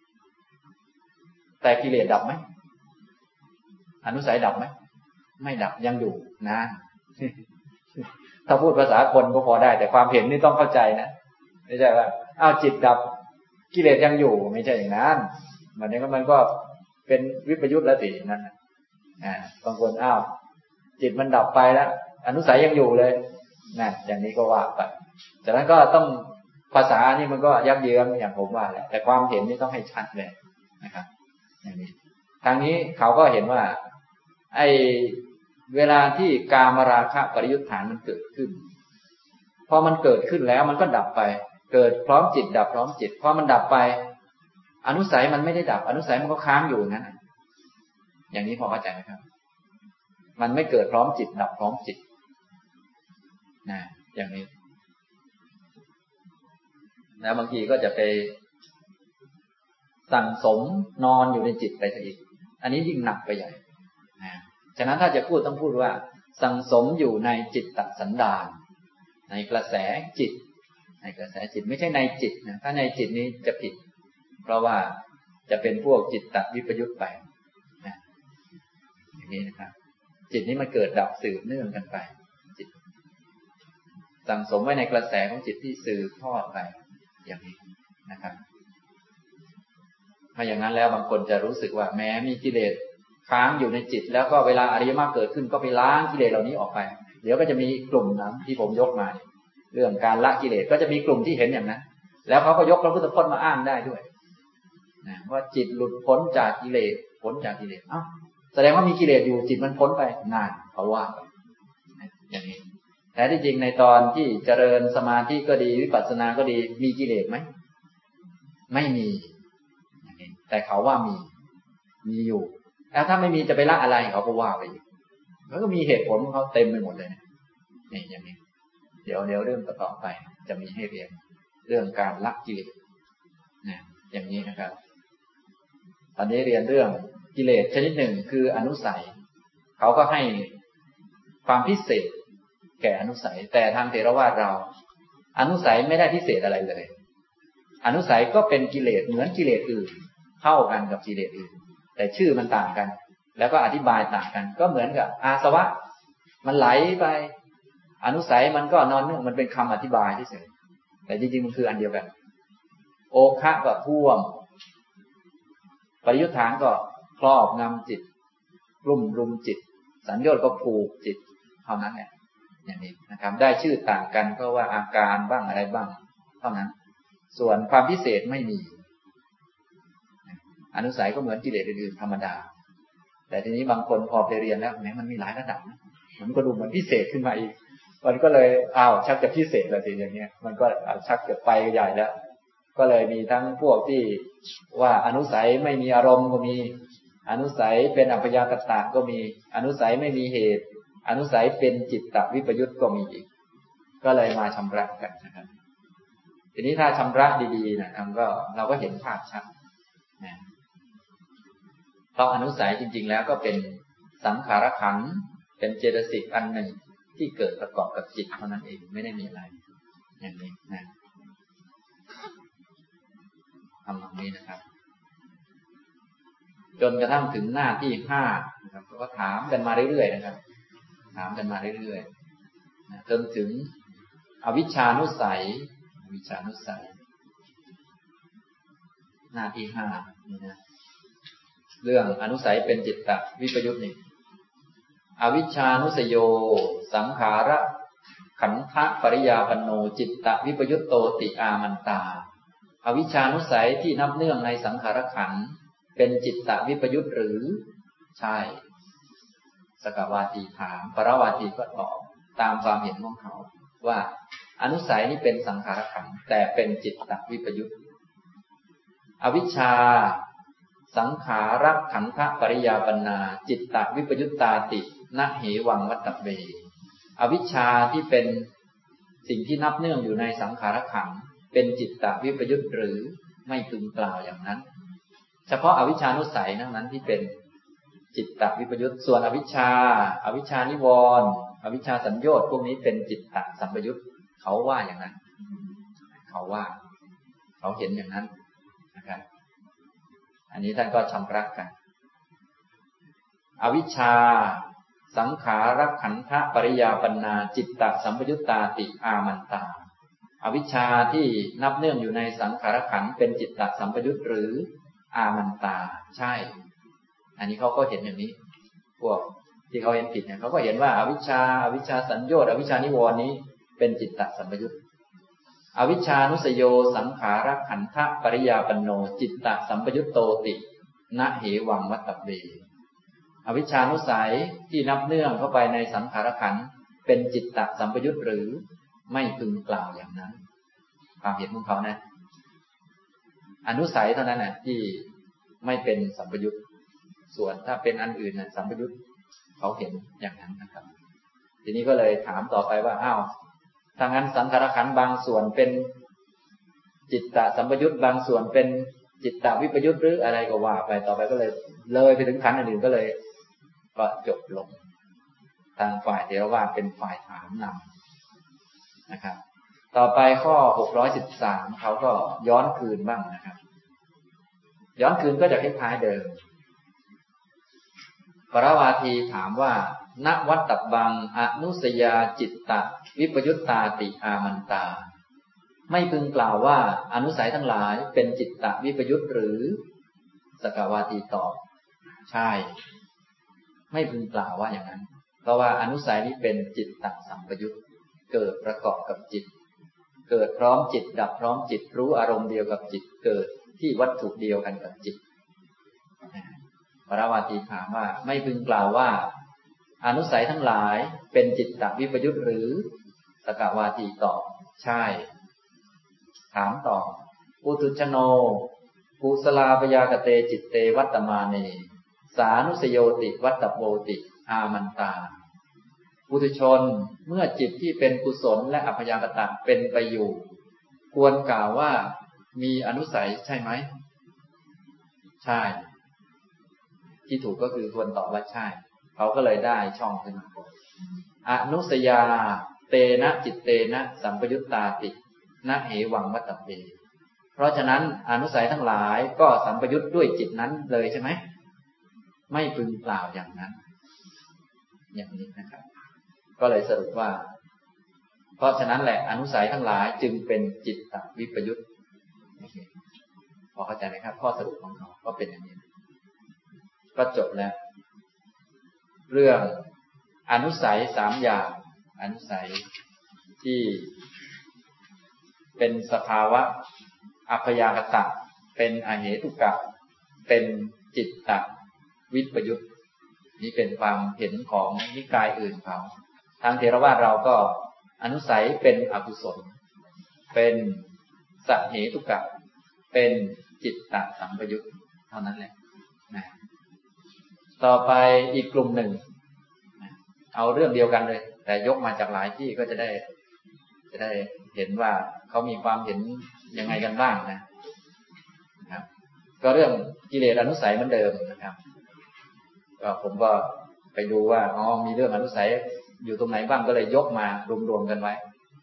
แต่กิเลสดับไหมอนุสัยดับไหมไม่ดับยังอยู่นะถ้าพูดภาษาคนก็พอได้แต่ความเห็นนี่ต้องเข้าใจนะไม่ใช่ว่าอ้าวจิตดับกิเลสยังอยู่ไม่ใช่อย่างนั้นมันก็เป็นวิปยุตแล้วสินั่นบางคนอ้าวจิตมันดับไปแล้วอนุสัยยังอยู่เลยนั่นอย่างนี้ก็ว่าไปจากนั้นก็ต้องภาษานี่มันก็ยับเยื้องอย่างผมว่าแหละแต่ความเห็นนี่ต้องให้ชัดเลยนะครับอย่างนี้ทางนี้เขาก็เห็นว่าไอ้เวลาที่กามราคะปริยุทธานมันเกิดขึ้นพอมันเกิดขึ้นแล้วมันก็ดับไปเกิดพร้อมจิตดับพร้อมจิตพอมันดับไปอนุสัยมันไม่ได้ดับอนุสัยมันก็ค้างอยู่นั้นอย่างนี้พอเข้าใจไหมครับมันไม่เกิดพร้อมจิตดับพร้อมจิตนะอย่างนี้แล้วบางทีก็จะไปสั่งสมนอนอยู่ในจิตไปซะอีกอันนี้ยิ่งหนักไปใหญ่ฉะนั้นถ้าจะพูดต้องพูดว่าสั่งสมอยู่ในจิตตสันดานในกระแสจิตในกระแสจิตไม่ใช่ในจิตนะถ้าในจิตนี้จะผิดเพราะว่าจะเป็นพวกจิตตวิปยุตไปนะอย่างนี้นะครับจิตนี้มันเกิดดับสืบเนื่องกันไปจิตสั่งสมไว้ในกระแสของจิตที่สืบทอดไปอย่างนี้นะครับถ้าอย่างนั้นแล้วบางคนจะรู้สึกว่าแม้มีกิเลสค้างอยู่ในจิตแล้วก็เวลาอริยมรรคเกิดขึ้นก็ไปล้างกิเลสเหล่านี้ออกไปเดี๋ยวก็จะมีกลุ่มนั้นที่ผมยกมาเรื่องการละกิเลสก็จะมีกลุ่มที่เห็นอย่างนั้นแล้วเขาก็ยกพระพุทธพจน์มาอ้างได้ด้วยนะว่าจิตหลุดพ้นจากกิเลสพ้นจากกิเลสแสดงว่ามีกิเลสอยู่จิตมันพ้นไปนานเขาว่าอย่างนี้แท้ที่จริงในตอนที่เจริญสมาธิก็ดีวิปัสสนาก็ดีมีกิเลสไหมไม่มีแต่เขาว่ามีอยู่แล้วถ้าไม่มีจะไปละอะไรเขาก็ว่าไปอีกแล้วก็มีเหตุผลของเขาเต็มไปหมดเลยนี่อย่างนี้เดี๋ยวเรื่องต่อไปจะมีให้เรียนเรื่องการละกิเลสนะอย่างนี้นะครับตอนนี้เรียนเรื่องกิเลสชนิดหนึ่งคืออนุสัยเขาก็ให้ความพิเศษแก่อนุสัยแต่ทางเถรวาทเราอนุสัยไม่ได้พิเศษอะไรเลยอนุสัยก็เป็นกิเลสเหมือนกิเลสอื่นเท่ากันกับกิเลสอื่นแต่ชื่อมันต่างกันแล้วก็อธิบายต่างกันก็เหมือนกับอาสวะมันไหลไปอนุสัยมันก็นอนเนื่องมันเป็นคำอธิบายเฉยแต่จริงๆมันคืออันเดียวกันโอคะก็ท่วมปริยุทธานก็ครอบงำจิตรุมจิตสัญโยชน์ก็ผูกจิตเท่านั้นแหละอย่างนี้นะครับได้ชื่อต่างกันเพราะว่าอาการบ้างอะไรบ้างเท่านั้นส่วนความพิเศษไม่มีอนุสัยก็เหมือนกิเลสอื่นๆธรรมดาแต่ทีนี้บางคนพอไปเรียนแล้วแม้มันมีหลายระดับมันก็ดูเหมือนพิเศษขึ้นมาอีกมันก็เลยชักจะพิเศษแล้วสิอย่างเงี้ยมันก็ชักจะไปใหญ่แล้วก็เลยมีทั้งพวกที่ว่าอนุสัยไม่มีอารมณ์ก็มีอนุสัยเป็นอัพยากตะก็มีอนุสัยไม่มีเหตุอนุสัยเป็นจิตตวิปยุตก็มีอีกก็เลยมาชำระกันนะครับทีนี้ถ้าชำระดีๆนะเราก็เห็นภาพชัดนะเพราะอนุสัยจริงๆแล้วก็เป็นสังขารขันธ์เป็นเจตสิกอันหนึ่งที่เกิดประกอบกับจิตเท่านั้นเองไม่ได้มีอะไรอย่างนี้นะทำอย่างนี้นะครับจนกระทั่งถึงหน้าที่5นะครับก็ถามกันมาเรื่อยๆนะครับถามกันมาเรื่อยๆจนถึงอวิชชานุสัยหน้าที่5นี่นะเรื่องอนุสัยเป็นจิตตวิปยุตนี่อวิชชานุสโยสังขาระขันธปริยาปโนจิตตวิปยุตโตติอามันตาอวิชชานุสัยที่นับเนื่องในสังขารขันธ์เป็นจิตตวิปยุตหรือใช่สกวาทีถามปรวาทีก็ตอบตามความเห็นของเขาว่าอนุสัยนี้เป็นสังขารขันธ์แต่เป็นจิตตวิปยุตอวิชชาสังขารักขันธปริยาปนาจิตตวิปยุตตาตินะเหวังวัตตเวอวิชชาที่เป็นสิ่งที่นับเนื่องอยู่ในสังขารขันธ์เป็นจิตตวิปยุตหรือไม่พึงกล่าวอย่างนั้นเฉพาะอวิชชานุสัยนั้นที่เป็นจิตตวิปยุตส่วนอวิชชานิวรณ์อวิชชาสัญโยชน์พวกนี้เป็นจิตตสัมปยุตเขาว่าอย่างนั้นเขาเห็นอย่างนั้นนะครับอันนี้ท่านก็ชำระกันอวิชชาสังขารักขันธปริยาปนาจิตตสัมปยุตตาติอามันตาอวิชชาที่นับเนื่องอยู่ในสังขารขันธ์เป็นจิตตสัมปยุตหรืออามันตาใช่อันนี้เขาก็เห็นอย่างนี้พวกที่เขาเห็นผิดเนี่ยเขาก็เห็นว่าอวิชชาสัญโยชน์อวิชชานิวรณ์นี้เป็นจิตตสัมปยุตอวิชชานุสโยสังขารักขันธปริยาปโนจิตตสัมปยุตโตตินะเหวังวัตตเวอวิชชานุสัยที่นับเนื่องเข้าไปในสังขารขันธ์เป็นจิตตสัมปยุตหรือไม่พึงกล่าวอย่างนั้นความเห็นของเขานะอนุสัยเท่านั้นนะที่ไม่เป็นสัมปยุตส่วนถ้าเป็นอันอื่นนะสัมปยุตเขาเห็นอย่างนั้นนะครับทีนี้ก็เลยถามต่อไปว่าถ้างั้นสังขารขันธ์บางส่วนเป็นจิตตสัมปยุตบางส่วนเป็นจิตตวิปยุตหรืออะไรก็ว่าไปต่อไปก็เลยไปถึงขันธ์อื่นก็เลยก็จบลงทางฝ่ายเถรวาทเป็นฝ่ายถามนำนะครับต่อไปข้อ613เขาก็ย้อนคืนบ้างนะครับย้อนคืนก็จะคล้ายๆเดิมปรวาทีถามว่าณวัตตบังอนุสยาจิตตวิปยุตตาติอามันตาไม่พึงกล่าวว่าอนุสัยทั้งหลายเป็นจิตตวิปยุตหรือสกวาทีตอบใช่ไม่พึงกล่าวว่าอย่างนั้นเพราะว่าอนุสัยนี้เป็นจิตตสัมปยุตเกิดประกอบกับจิตเกิดพร้อมจิตดับพร้อมจิตรู้อารมณ์เดียวกับจิตเกิดที่วัตถุเดียวกันกับจิตปรวาทีถามว่าไม่พึงกล่าวว่าอนุสัยทั้งหลายเป็นจิตตวิปยุตหรือสกวาทีตอบใช่ถามต่อปุถุชโนกุศลาปยากเตจิตเตวัตตมาเนสานุสโยติวัตตโวติอามันตาปุถุชนเมื่อจิตที่เป็นกุศลและอัพยากตะเป็นไปอยู่ควรกล่าวว่ามีอนุสัยใช่ไหมใช่ที่ถูกก็คือควรตอบว่าใช่เขาก็เลยได้ช่องขึ้นมาอนุสยาเตนะจิตเตนะสัมปยุตตาตินะเหวังวัตตเปเพราะฉะนั้นอนุสัยทั้งหลายก็สัมปยุตด้วยจิตนั้นเลยใช่ไหมไม่พึงกล่าวอย่างนั้นอย่างนี้นะครับก็เลยสรุปว่าเพราะฉะนั้นแหละอนุสัยทั้งหลายจึงเป็นจิตตวิปยุตพอเข้าใจไหมครับข้อสรุปของเขาก็เป็นอย่างนี้ก็จบแล้วเรื่องอนุสัย3อย่างอนุสัยที่เป็นสภาวะอัพยากตะเป็นอเหตุกะเป็นจิตตวิปยุตนี่เป็นความเห็นของนิกายอื่นเขาทางเถรวาทเราก็อนุสัยเป็นอกุศลเป็นสเหตุกะเป็นจิตตสัมปยุตเท่านั้นแหละนะต่อไปอีกกลุ่มหนึ่งเอาเรื่องเดียวกันเลยแต่ยกมาจากหลายที่ก็จะได้เห็นว่าเขามีความเห็นยังไงกันบ้างนะครับก็เรื่องกิเลสอนุสัยเหมือนเดิมนะครับก็ผมก็ไปดูว่ามีเรื่องอนุสัยอยู่ตรงไหนบ้างก็เลยยกมารวมๆกันไว้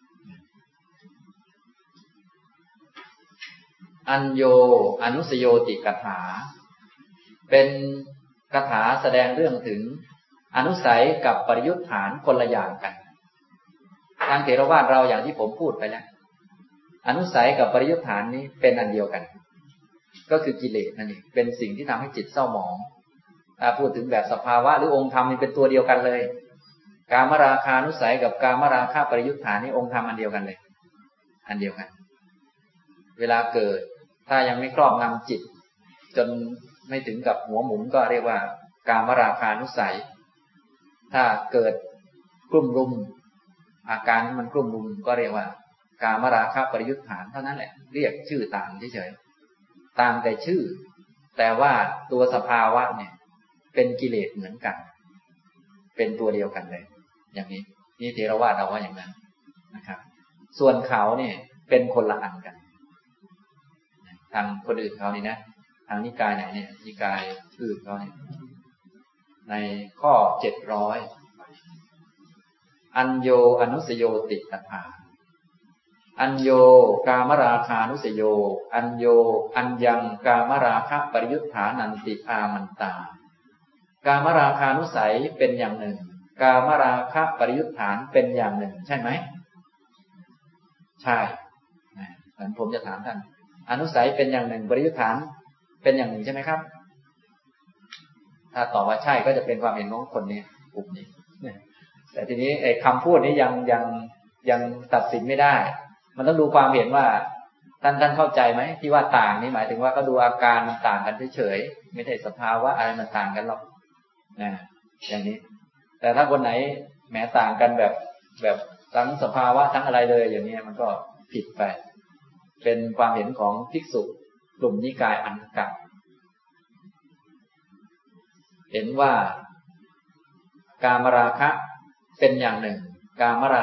อัญโยอนุสโยติกถาเป็นคาถาแสดงเรื่องถึงอนุสัยกับปริยุทธานคนละอย่างกันทางเถรวาทเราอย่างที่ผมพูดไปแล้วอนุสัยกับปริยุทธานนี้เป็นอันเดียวกันก็คือกิเลสนั่นเองเป็นสิ่งที่ทำให้จิตเศร้าหมองถ้าพูดถึงแบบสภาวะหรือองค์ธรรมนี่เป็นตัวเดียวกันเลยกามราคานุสัยกับกามราคะปริยุทธานนี่องค์ธรรมอันเดียวกันเลยอันเดียวกันเวลาเกิดถ้ายังไม่ครอบงำจิตจนไม่ถึงกับหัวหมุนก็เรียกว่ากามราคานุสัยถ้าเกิดกลุ่มรุมอาการมันกลุ่มรุมก็เรียกว่ากามราคะปริยุทธานเท่านั้นแหละเรียกชื่อต่างเฉยๆต่างแต่ชื่อแต่ว่าตัวสภาวะเนี่ยเป็นกิเลสเหมือนกันเป็นตัวเดียวกันเลยอย่างนี้นี่เถรวาทเอาว่าอย่างนั้นนะครับส่วนเขาเนี่ยเป็นคนละอันกันทางคนอื่นเขานี่นะทางนิกายไหนเนี่ยนิกายอื่นเขาเนี่ยในข้อ700อัญโยอนุสโยติตถาอัญโยกามราคานุสโยอัญโยอัญญังกามราคะปริยุทธานันติอามันตากามราคานุสัยเป็นอย่างหนึ่งกามราคะปริยุทธานเป็นอย่างหนึ่งใช่ไหมใช่งั้นผมจะถามท่านอนุสัยเป็นอย่างหนึ่งปริยุทธานเป็นอย่างหนึ่งใช่ไหมครับถ้าตอบว่าใช่ก็จะเป็นความเห็นของคนนี้กลุ่มนี้แต่ทีนี้คำพูดนี้ยังตัดสินไม่ได้มันต้องดูความเห็นว่าท่านเข้าใจไหมที่ว่าต่างนี่หมายถึงว่าก็ดูอาการมันต่างกันเฉยๆไม่ได้สภาวะอะไรมันต่างกันหรอกนะอย่างนี้แต่ถ้าคนไหนแม้ต่างกันแบบทั้งสภาวะทั้งอะไรเลยอย่างนี้มันก็ผิดไปเป็นความเห็นของภิกษุกลุ่มนิกายอันธกะเห็นว่ากามราคะเป็นอย่างหนึ่งกามรา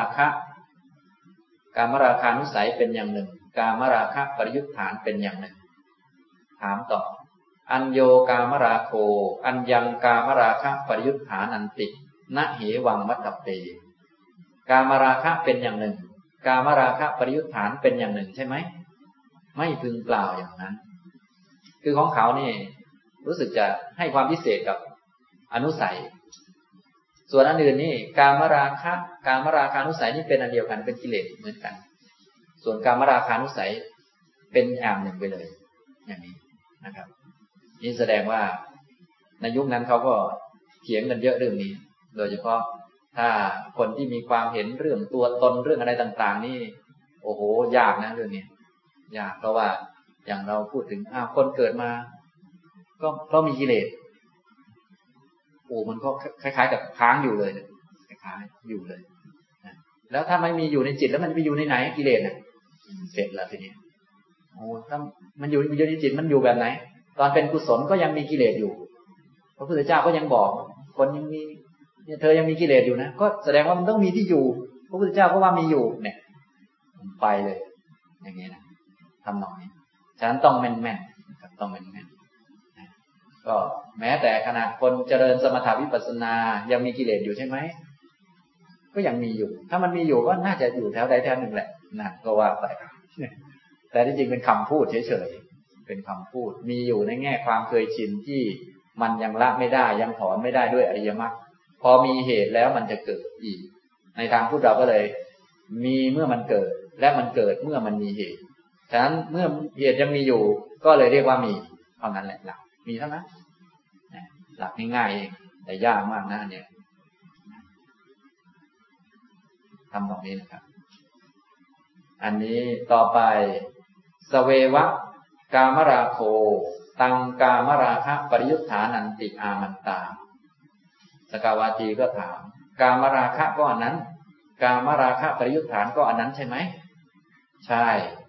คานุสัยเป็นอย่างหนึ่งกามราคะปริยุทธานเป็นอย่างหนึ่งถามต่ออัญโยกามราโคอัญญังกามราคะปริยุทธานันตินะเหวังวัตตเปกามราคะเป็นอย่างหนึ่งกามราคะปริยุทธานเป็นอย่างหนึ่งใช่ไหมไม่พึงกล่าวอย่างนั้นคือของเขานี่รู้สึกจะให้ความพิเศษกับอนุสัยส่วนอันอื่นนี่กามราคานุสัยนี่เป็นอันเดียวกันเป็นกิเลสเหมือนกันส่วนกามราคานุสัยเป็นอย่างหนึ่งไปเลยอย่างนี้นะครับนี่แสดงว่าในยุคนั้นเขาก็เถียงกันเยอะเรื่องนี้โดยเฉพาะถ้าคนที่มีความเห็นเรื่องตัวตนเรื่องอะไรต่างๆนี่โอ้โหยากนะเรื่องนี้ยากเพราะว่าอย่างเราพูดถึงคนเกิดมาก็เพราะมีกิเลสมันก็คล้ายๆกับค้างอยู่เลยคล้ายๆอยู่เลยแล้วถ้าไม่มีอยู่ในจิตแล้วมันจะไปอยู่ในไหนกิเลสน่ะเสร็จแล้วทีนี้ถ้ามันอยู่ในจิตมันอยู่แบบไหนตอนเป็นกุศลก็ยังมีกิเลสอยู่พระพุทธเจ้าก็ยังบอกคนยังมีเนี่ยเธอยังมีกิเลสอยู่นะก็แสดงว่ามันต้องมีที่อยู่พระพุทธเจ้าก็ว่ามีอยู่เนี่ยไปเลยอย่างนี้นะทำหน่อยฉะนั้นต้องแม่นๆต้องแม่นๆก็แม้แต่ขนาดคนเจริญสมถะวิปัสสนายังมีกิเลสอยู่ใช่ไหมก็ยังมีอยู่ถ้ามันมีอยู่ก็น่าจะอยู่แถวใดแถวหนึ่งแหละนะก็ว่าไปแต่ที่จริงเป็นคำพูดเฉยๆเป็นคำพูดมีอยู่ในแง่ความเคยชินที่มันยังละไม่ได้ยังถอนไม่ได้ด้วยอริยมรรคพอมีเหตุแล้วมันจะเกิดอีกในทางพุทธเราก็เลยมีเมื่อมันเกิดและมันเกิดเมื่อมันมีเหตุฉะนั้นเมื่อเหตุยังมีอยู่ก็เลยเรียกว่ามีเท่านั้นแหละหลักมีเท่านั้นหลักง่ายๆเองแต่ยากมากนะเนี่ยทำตรงนี้นะครับอันนี้ต่อไปสเววะกามราโคตังกามราคะปริยุทธานันติอามันตาสกาวาทีก็ถามกามราคะก็อันนั้นกามราคะปริยุทธานก็อันนั้นใช่ไหมใช่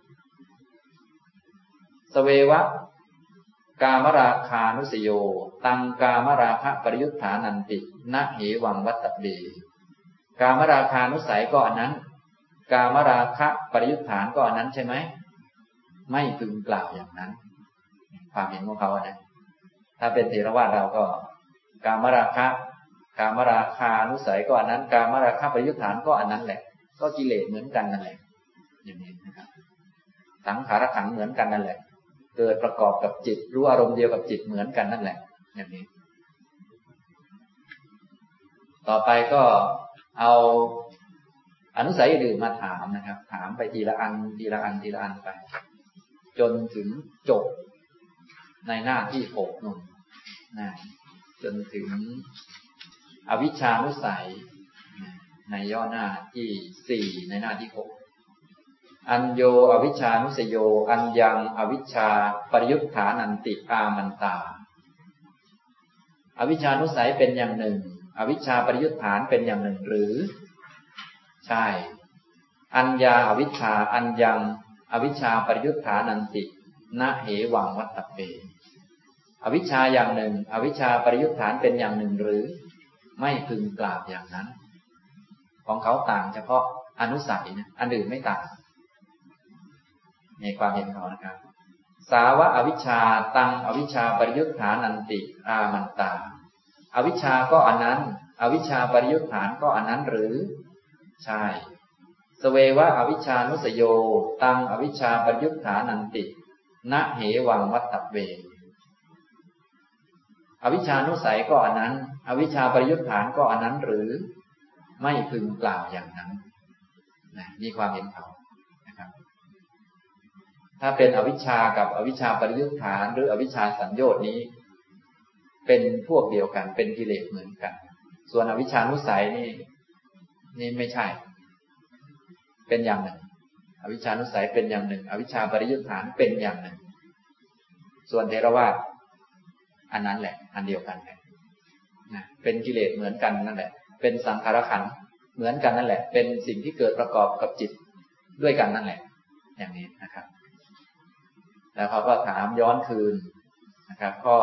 สเววะกามราคานุสโยตังกามราคะปริยุทธานันตินะเหวังวัตตเบกามราคานุสัยก็อันนั้นกามราคะปริยุทธานก็อันนั้นใช่ไหมไม่พึงกล่าวอย่างนั้นความเห็นของเขานะถ้าเป็นเถรวาทเราก็กามราคะกามราคานุสัยก็อันนั้นกามราคะปริยุทธานก็อันนั้นแหละก็กิเลสเหมือนกันนั่นแหละอย่างนี้นะครับสังขารขันธ์เหมือนกันนั่นแหละเกิดประกอบกับจิตรู้อารมณ์เดียวกับจิตเหมือนกันนั่นแหละอย่างนี้ต่อไปก็เอาอนุสัยอื่นมาถามนะครับถามไปทีละอันทีละอันทีละอันไปจนถึงจบในหน้าที่6นู่นนะจนถึงอวิชชานุสัยในย่อหน้าที่4ในหน้าที่6อัญโยอวิชชานุสโยอัญญังอวิชชาปริยุทธานันติอามันตาอวิชชานุสัยเป็นอย่างหนึ่งอวิชชาปริยุทธานเป็นอย่างหนึ่งหรือใช่อัญญาอวิชชาอัญญังอวิชชาปริยุทธานันตินะเหวังวัตตเปอวิชชาอย่างหนึ่งอวิชชาปริยุทธานเป็นอย่างหนึ่งหรือไม่พึงกล่าวอย่างนั้นของเขาต่างเฉพาะอนุสัยนะอันอื่นไม่ต่างในความเห็นเขานะครับสาวะอวิชชาตังอวิชชาปริยุทธานันติอามันตาอวิชชาก็อันนั้นอวิชชาปริยุทธานก็อันนั้นหรือใช่สเววะอวิชชานุสโยตังอวิชชาปริยุทธานันตินะเหวังวัตตเวอวิชชานุสัยก็อันนั้นอวิชชาปริยุทธานก็อันนั้นหรือไม่พึงกล่าวอย่างนั้นนี่ความเห็นเขานะครับถ้าเป็นอวิชชากับอวิชชาปริยุทธานหรืออวิชชาสัญโยชน์นี้เป็นพวกเดียวกันเป็นกิเลสเหมือนกันส่วนอวิชชานุสัยนี่ไม่ใช่เป็นอย่างหนึ่งอวิชชานุสัยเป็นอย่างหนึ่งอวิชชาปริยุทธานเป็นอย่างหนึ่งส่วนเทรวาทอันนั้นแหละอันเดียวกันแหละเป็นกิเลสเหมือนกันนั่นแหละเป็นสังขารขันธ์เหมือนกันนั่นแหละเป็นสิ่งที่เกิดประกอบกับจิตด้วยกันนั่นแหละอย่างนี้นะครับแล้วเขาก็ถามย้อนคืนนะครับข้อ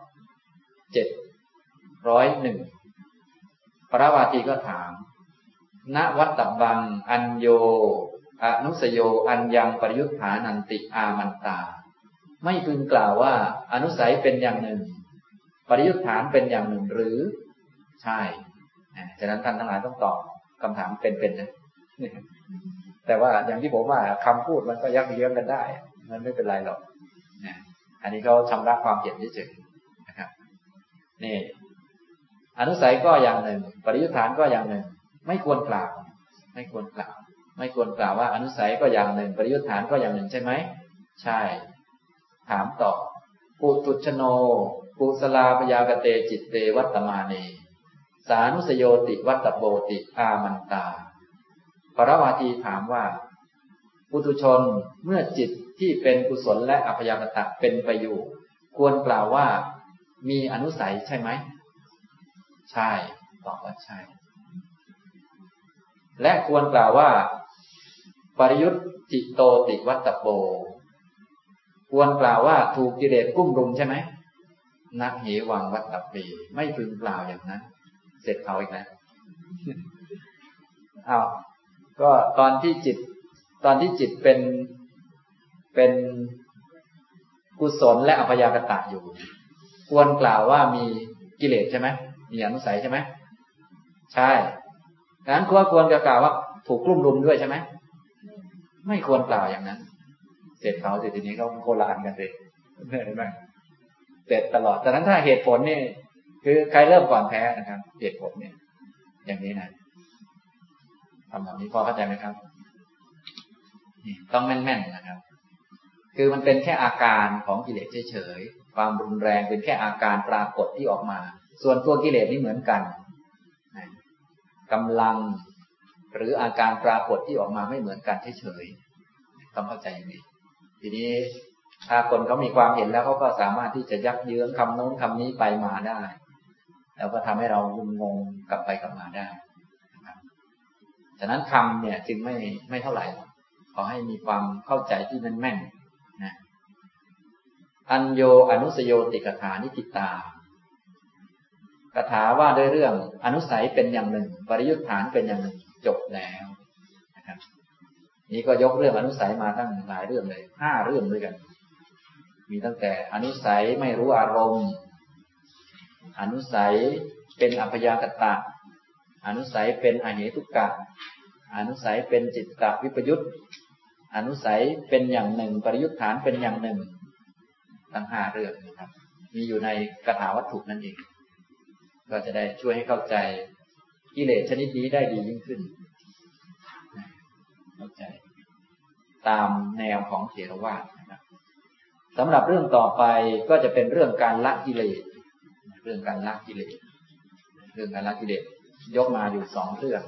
701ปรวาทีก็ถามณวัตตบังอัญโยอนุสโยอัญญังปริยุทธานันติอามันตาไม่พึงกล่าวว่าอนุสัยเป็นอย่างหนึ่งปริยุทธานเป็นอย่างหนึ่งหรือใช่ฉะนั้นท่านทั้งหลายต้องตอบคำถามเป็นๆนะแต่ว่าอย่างที่ผมว่าคำพูดมันก็ยักเยื้องกันได้มันไม่เป็นไรหรอกอันนี้เขาชำระความเห็นเฉยๆนะครับนี่อนุสัยก็อย่างหนึ่งปริยุทธานก็อย่างหนึ่งไม่ควรกล่าวไม่ควรกล่าวว่าอนุสัยก็อย่างหนึ่งปริยุทธานก็อย่างหนึ่งใช่ไหมใช่ถามต่อปุถุชโนปุสลาพยากเตจิตเตวัตตมาเนสานุสโยติวัตตโปติอามันตาปรวาทีถามว่าปุถุชนเมื่อจิตที่เป็นกุศลและอัพยากตะเป็นไปอยู่ควรกล่าวว่ามีอนุสัยใช่ไหมใช่ตอบว่าใช่และควรกล่าวว่าปริยุทธิโตติวัตตโปควรกล่าวว่าถูกกิเลสกุ้มรุมใช่ไหมนักเหวังวัตตปีไม่พึงกล่าวอย่างนั้นเสร็จเขาอีกแล้วก็ตอนที่จิตเป็นกุศลและอัพยากตะอยู่ควรกล่าวว่ามีกิเลสใช่ไหมมีอนุสัยใช่ไหมใช่ดังนั้นควรจะกล่าวว่าถูกกลุ่มรุมด้วยใช่ไหมไม่ควรกล่าวอย่างนั้นเสร็จเขาทีนี้เขาโคลานกันเลยเห็นไหมเสร็จตลอดแต่นั้นถ้าเหตุผลนี่คือใครเริ่มก่อนแพ้นะครับเหตุผลเนี่ยอย่างนี้นะทำแบบนี้พอเข้าใจไหมครับนี่ต้องแม่นๆนะครับคือมันเป็นแค่อาการของกิเลสเฉยๆความรุนแรงเป็นแค่อาการปรากฏที่ออกมาส่วนตัวกิเลสนี่เหมือนกันกำลังหรืออาการปรากฏที่ออกมาไม่เหมือนกันเฉยๆต้องเข้าใจอย่างนี้ทีนี้ถ้าคนเขามีความเห็นแล้วเขาก็สามารถที่จะยักเยื้องคำโน้นคำนี้ไปมาได้แล้วก็ทำให้เรางงกลับไปกลับมาได้ฉะนั้นคำเนี่ยจึงไม่เท่าไหร่ขอให้มีความเข้าใจที่แม่นๆนะอัญโยอนุสโยติกถานิติตากถาว่าด้วยเรื่องอนุสัยเป็นอย่างหนึ่งปริยุทธานเป็นอย่างหนึ่งจบแล้วนะครับนี่ก็ยกเรื่องอนุสัยมาตั้งหลายเรื่องเลย5เรื่องด้วยกันมีตั้งแต่อนุสัยไม่รู้อารมณ์อนุสัยเป็นอัพยากตะอนุสัยเป็นอเหตุกะอนุสัยเป็นจิตตวิปยุตอนุสัยเป็นอย่างหนึ่งปริยุทธานเป็นอย่างหนึ่งทั้ง5เรื่องนะครับมีอยู่ในกถาวัตถุนั่นเองก็จะได้ช่วยให้เข้าใจกิเลสชนิดนี้ได้ดียิ่งขึ้นเข้าใจตามแนวของเถรวาทนะครับสำหรับเรื่องต่อไปก็จะเป็นเรื่องการละกิเลสเรื่องการละกิเลสยกมาอยู่2เรื่อง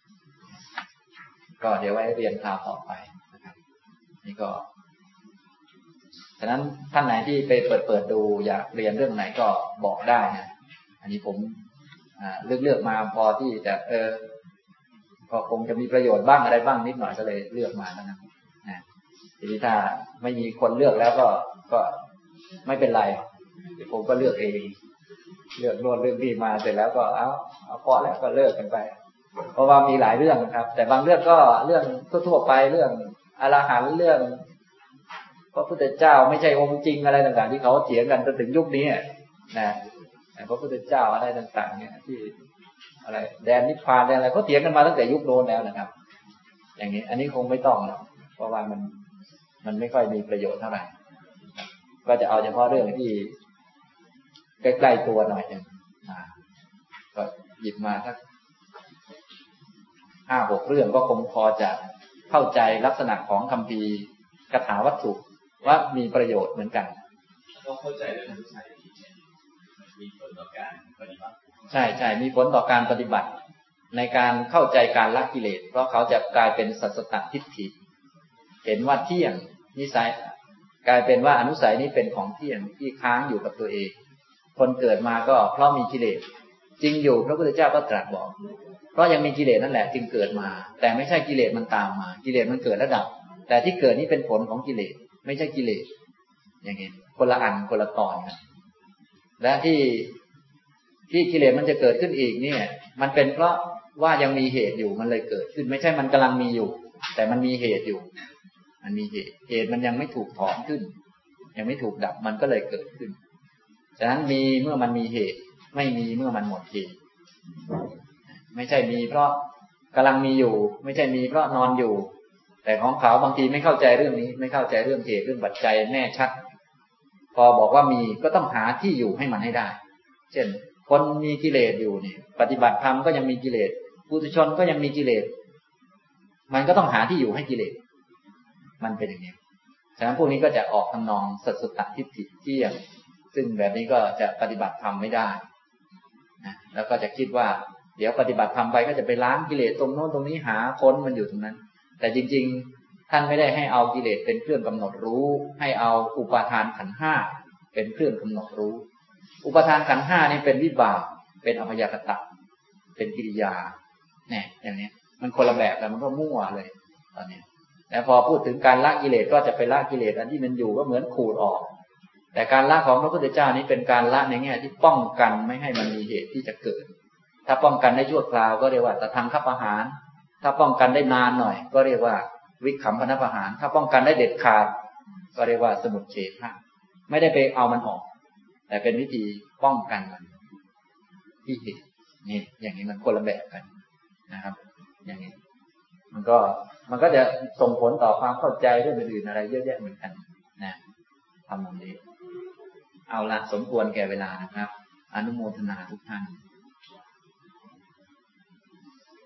ก็เดี๋ยวไว้เรียนคราวต่อไปนะครับนี่ก็ฉะนั้นท่านไหนที่ไปเปิดดูอยากเรียนเรื่องไหนก็บอกได้นะอันนี้ผมเลือกมาพอที่จะก็คงจะมีประโยชน์บ้างอะไรบ้างนิดหน่อยก็เลยเลือกมาแล้วนะทีนี้ถ้าไม่มีคนเลือกแล้วก็ไม่เป็นไรผมก็เลือกเองเลือกโน่นเรื่องนี้มาเสร็จแล้วก็เอาพอแล้วก็เลิกกันไปเพราะว่ามีหลายเรื่องนะครับแต่บางเรื่องก็เรื่องทั่วๆไปเรื่องอรหันต์เรื่องพระพุทธเจ้าไม่ใช่องค์จริงอะไรต่างๆที่เขาเถียงกันจนถึงยุคนี้นะพระพุทธเจ้าอะไรต่างๆเนี่ยที่อะไรแดนนิพพานแดนอะไรเขาเถียงกันมาตั้งแต่ยุคโน้นแล้วนะครับอย่างนี้อันนี้คงไม่ต้องหรอกเพราะว่ามันไม่ค่อยมีประโยชน์เท่าไหร่ก็จะเอาเฉพาะเรื่องที่ใกล้ๆตัวหน่อยนึงก็หยิบมาสัก 5-6 เรื่องก็คงพอจะเข้าใจลักษณะของคัมภีร์คถาวัตถุว่ามีประโยชน์เหมือนกันต้องเข้าใจเรื่องอนุสัยมีผลต่อการปฏิบัติใช่มีผลต่อการปฏิบัติในการเข้าใจการละกิเลสเพราะเขาจะกลายเป็นสัสสตทิฏฐิเห็นว่าเที่ยงนิสัยกลายเป็นว่าอนุสัยนี้เป็นของเที่ยงที่ค้างอยู่กับตัวเองคนเกิดมาก็เพราะมีกิเลสจริงอยู่พระพุทธเจ้าก็ตรัสบอกเพราะยังมีกิเลสนั่นแหละจึงเกิดมาแต่ไม่ใช่กิเลสมันตามมากิเลสมันเกิดแล้วดับแต่ที่เกิดนี้เป็นผลของกิเลสไม่ใช่กิเลสอย่างนี้คนละอันคนละตอนนะและที่กิเลสมันจะเกิดขึ้นอีกเนี่ยมันเป็นเพราะว่ายังมีเหตุอยู่มันเลยเกิดขึ้นไม่ใช่มันกำลังมีอยู่แต่มันมีเหตุอยู่มันมีเหตุมันยังไม่ถูกถอนขึ้นยังไม่ถูกดับมันก็เลยเกิดขึ้นฉะนั้นมีเมื่อมันมีเหตุไม่มีเมื่อมันหมดเหตุไม่ใช่มีเพราะกำลังมีอยู่ไม่ใช่มีเพราะนอนอยู่แต่ของเขาบางทีไม่เข้าใจเรื่องนี้ไม่เข้าใจเรื่องเหตุเรื่องปัจจัยแน่ชัดพอบอกว่ามีก็ต้องหาที่อยู่ให้มันให้ได้เช่นคนมีกิเลสอยู่เนี่ยปฏิบัติธรรมก็ยังมีกิเลสปุถุชนก็ยังมีกิเลสมันก็ต้องหาที่อยู่ให้กิเลสมันเป็นอย่างนี้ฉะนั้นพวกนี้ก็จะออกทำนองสัสสตทิฏฐิเที่ยงซึ่งแบบนี้ก็จะปฏิบัติธรรมไม่ได้นะแล้วก็จะคิดว่าเดี๋ยวปฏิบัติธรรมไปก็จะไปล้างกิเลสตรงโน้นตรงนี้หาค้นมันอยู่ตรงนั้นแต่จริงๆท่านไม่ได้ให้เอากิเลสเป็นเครื่องกำหนดรู้ให้เอาอุปาทานขันธ์ห้าเป็นเครื่องกำหนดรู้อุปาทานขันธ์ห้านี่เป็นวิบากเป็นอัพยากตะเป็นกิริยาเนี่ยอย่างนี้มันคนละแบบกันมันก็มั่วเลยตอนนี้แต่พอพูดถึงการละกิเลสก็จะไปละกิเลสอันที่มันอยู่ก็เหมือนขูดออกแต่การละของพระพุทธเจ้านี้เป็นการละในแง่ที่ป้องกันไม่ให้มันมีเหตุที่จะเกิดถ้าป้องกันได้ชั่วคราวก็เรียกว่าตทังคประหารถ้าป้องกันได้นานหน่อยก็เรียกว่าวิคัมภนประหารถ้าป้องกันได้เด็ดขาดก็เรียกว่าสมุจเฉทะไม่ได้ไปเอามันออกแต่เป็นวิธีป้องกันมันที่เหตุนี่อย่างนี้มันคนละแบบกันนะครับอย่างนี้มันก็จะส่งผลต่อความเข้าใจเรื่องอื่นๆอะไรเยอะแยะเหมือนกันนะทำแบบนี้เอาละสมควรแก่เวลานะครับอนุโมทนาทุกท่าน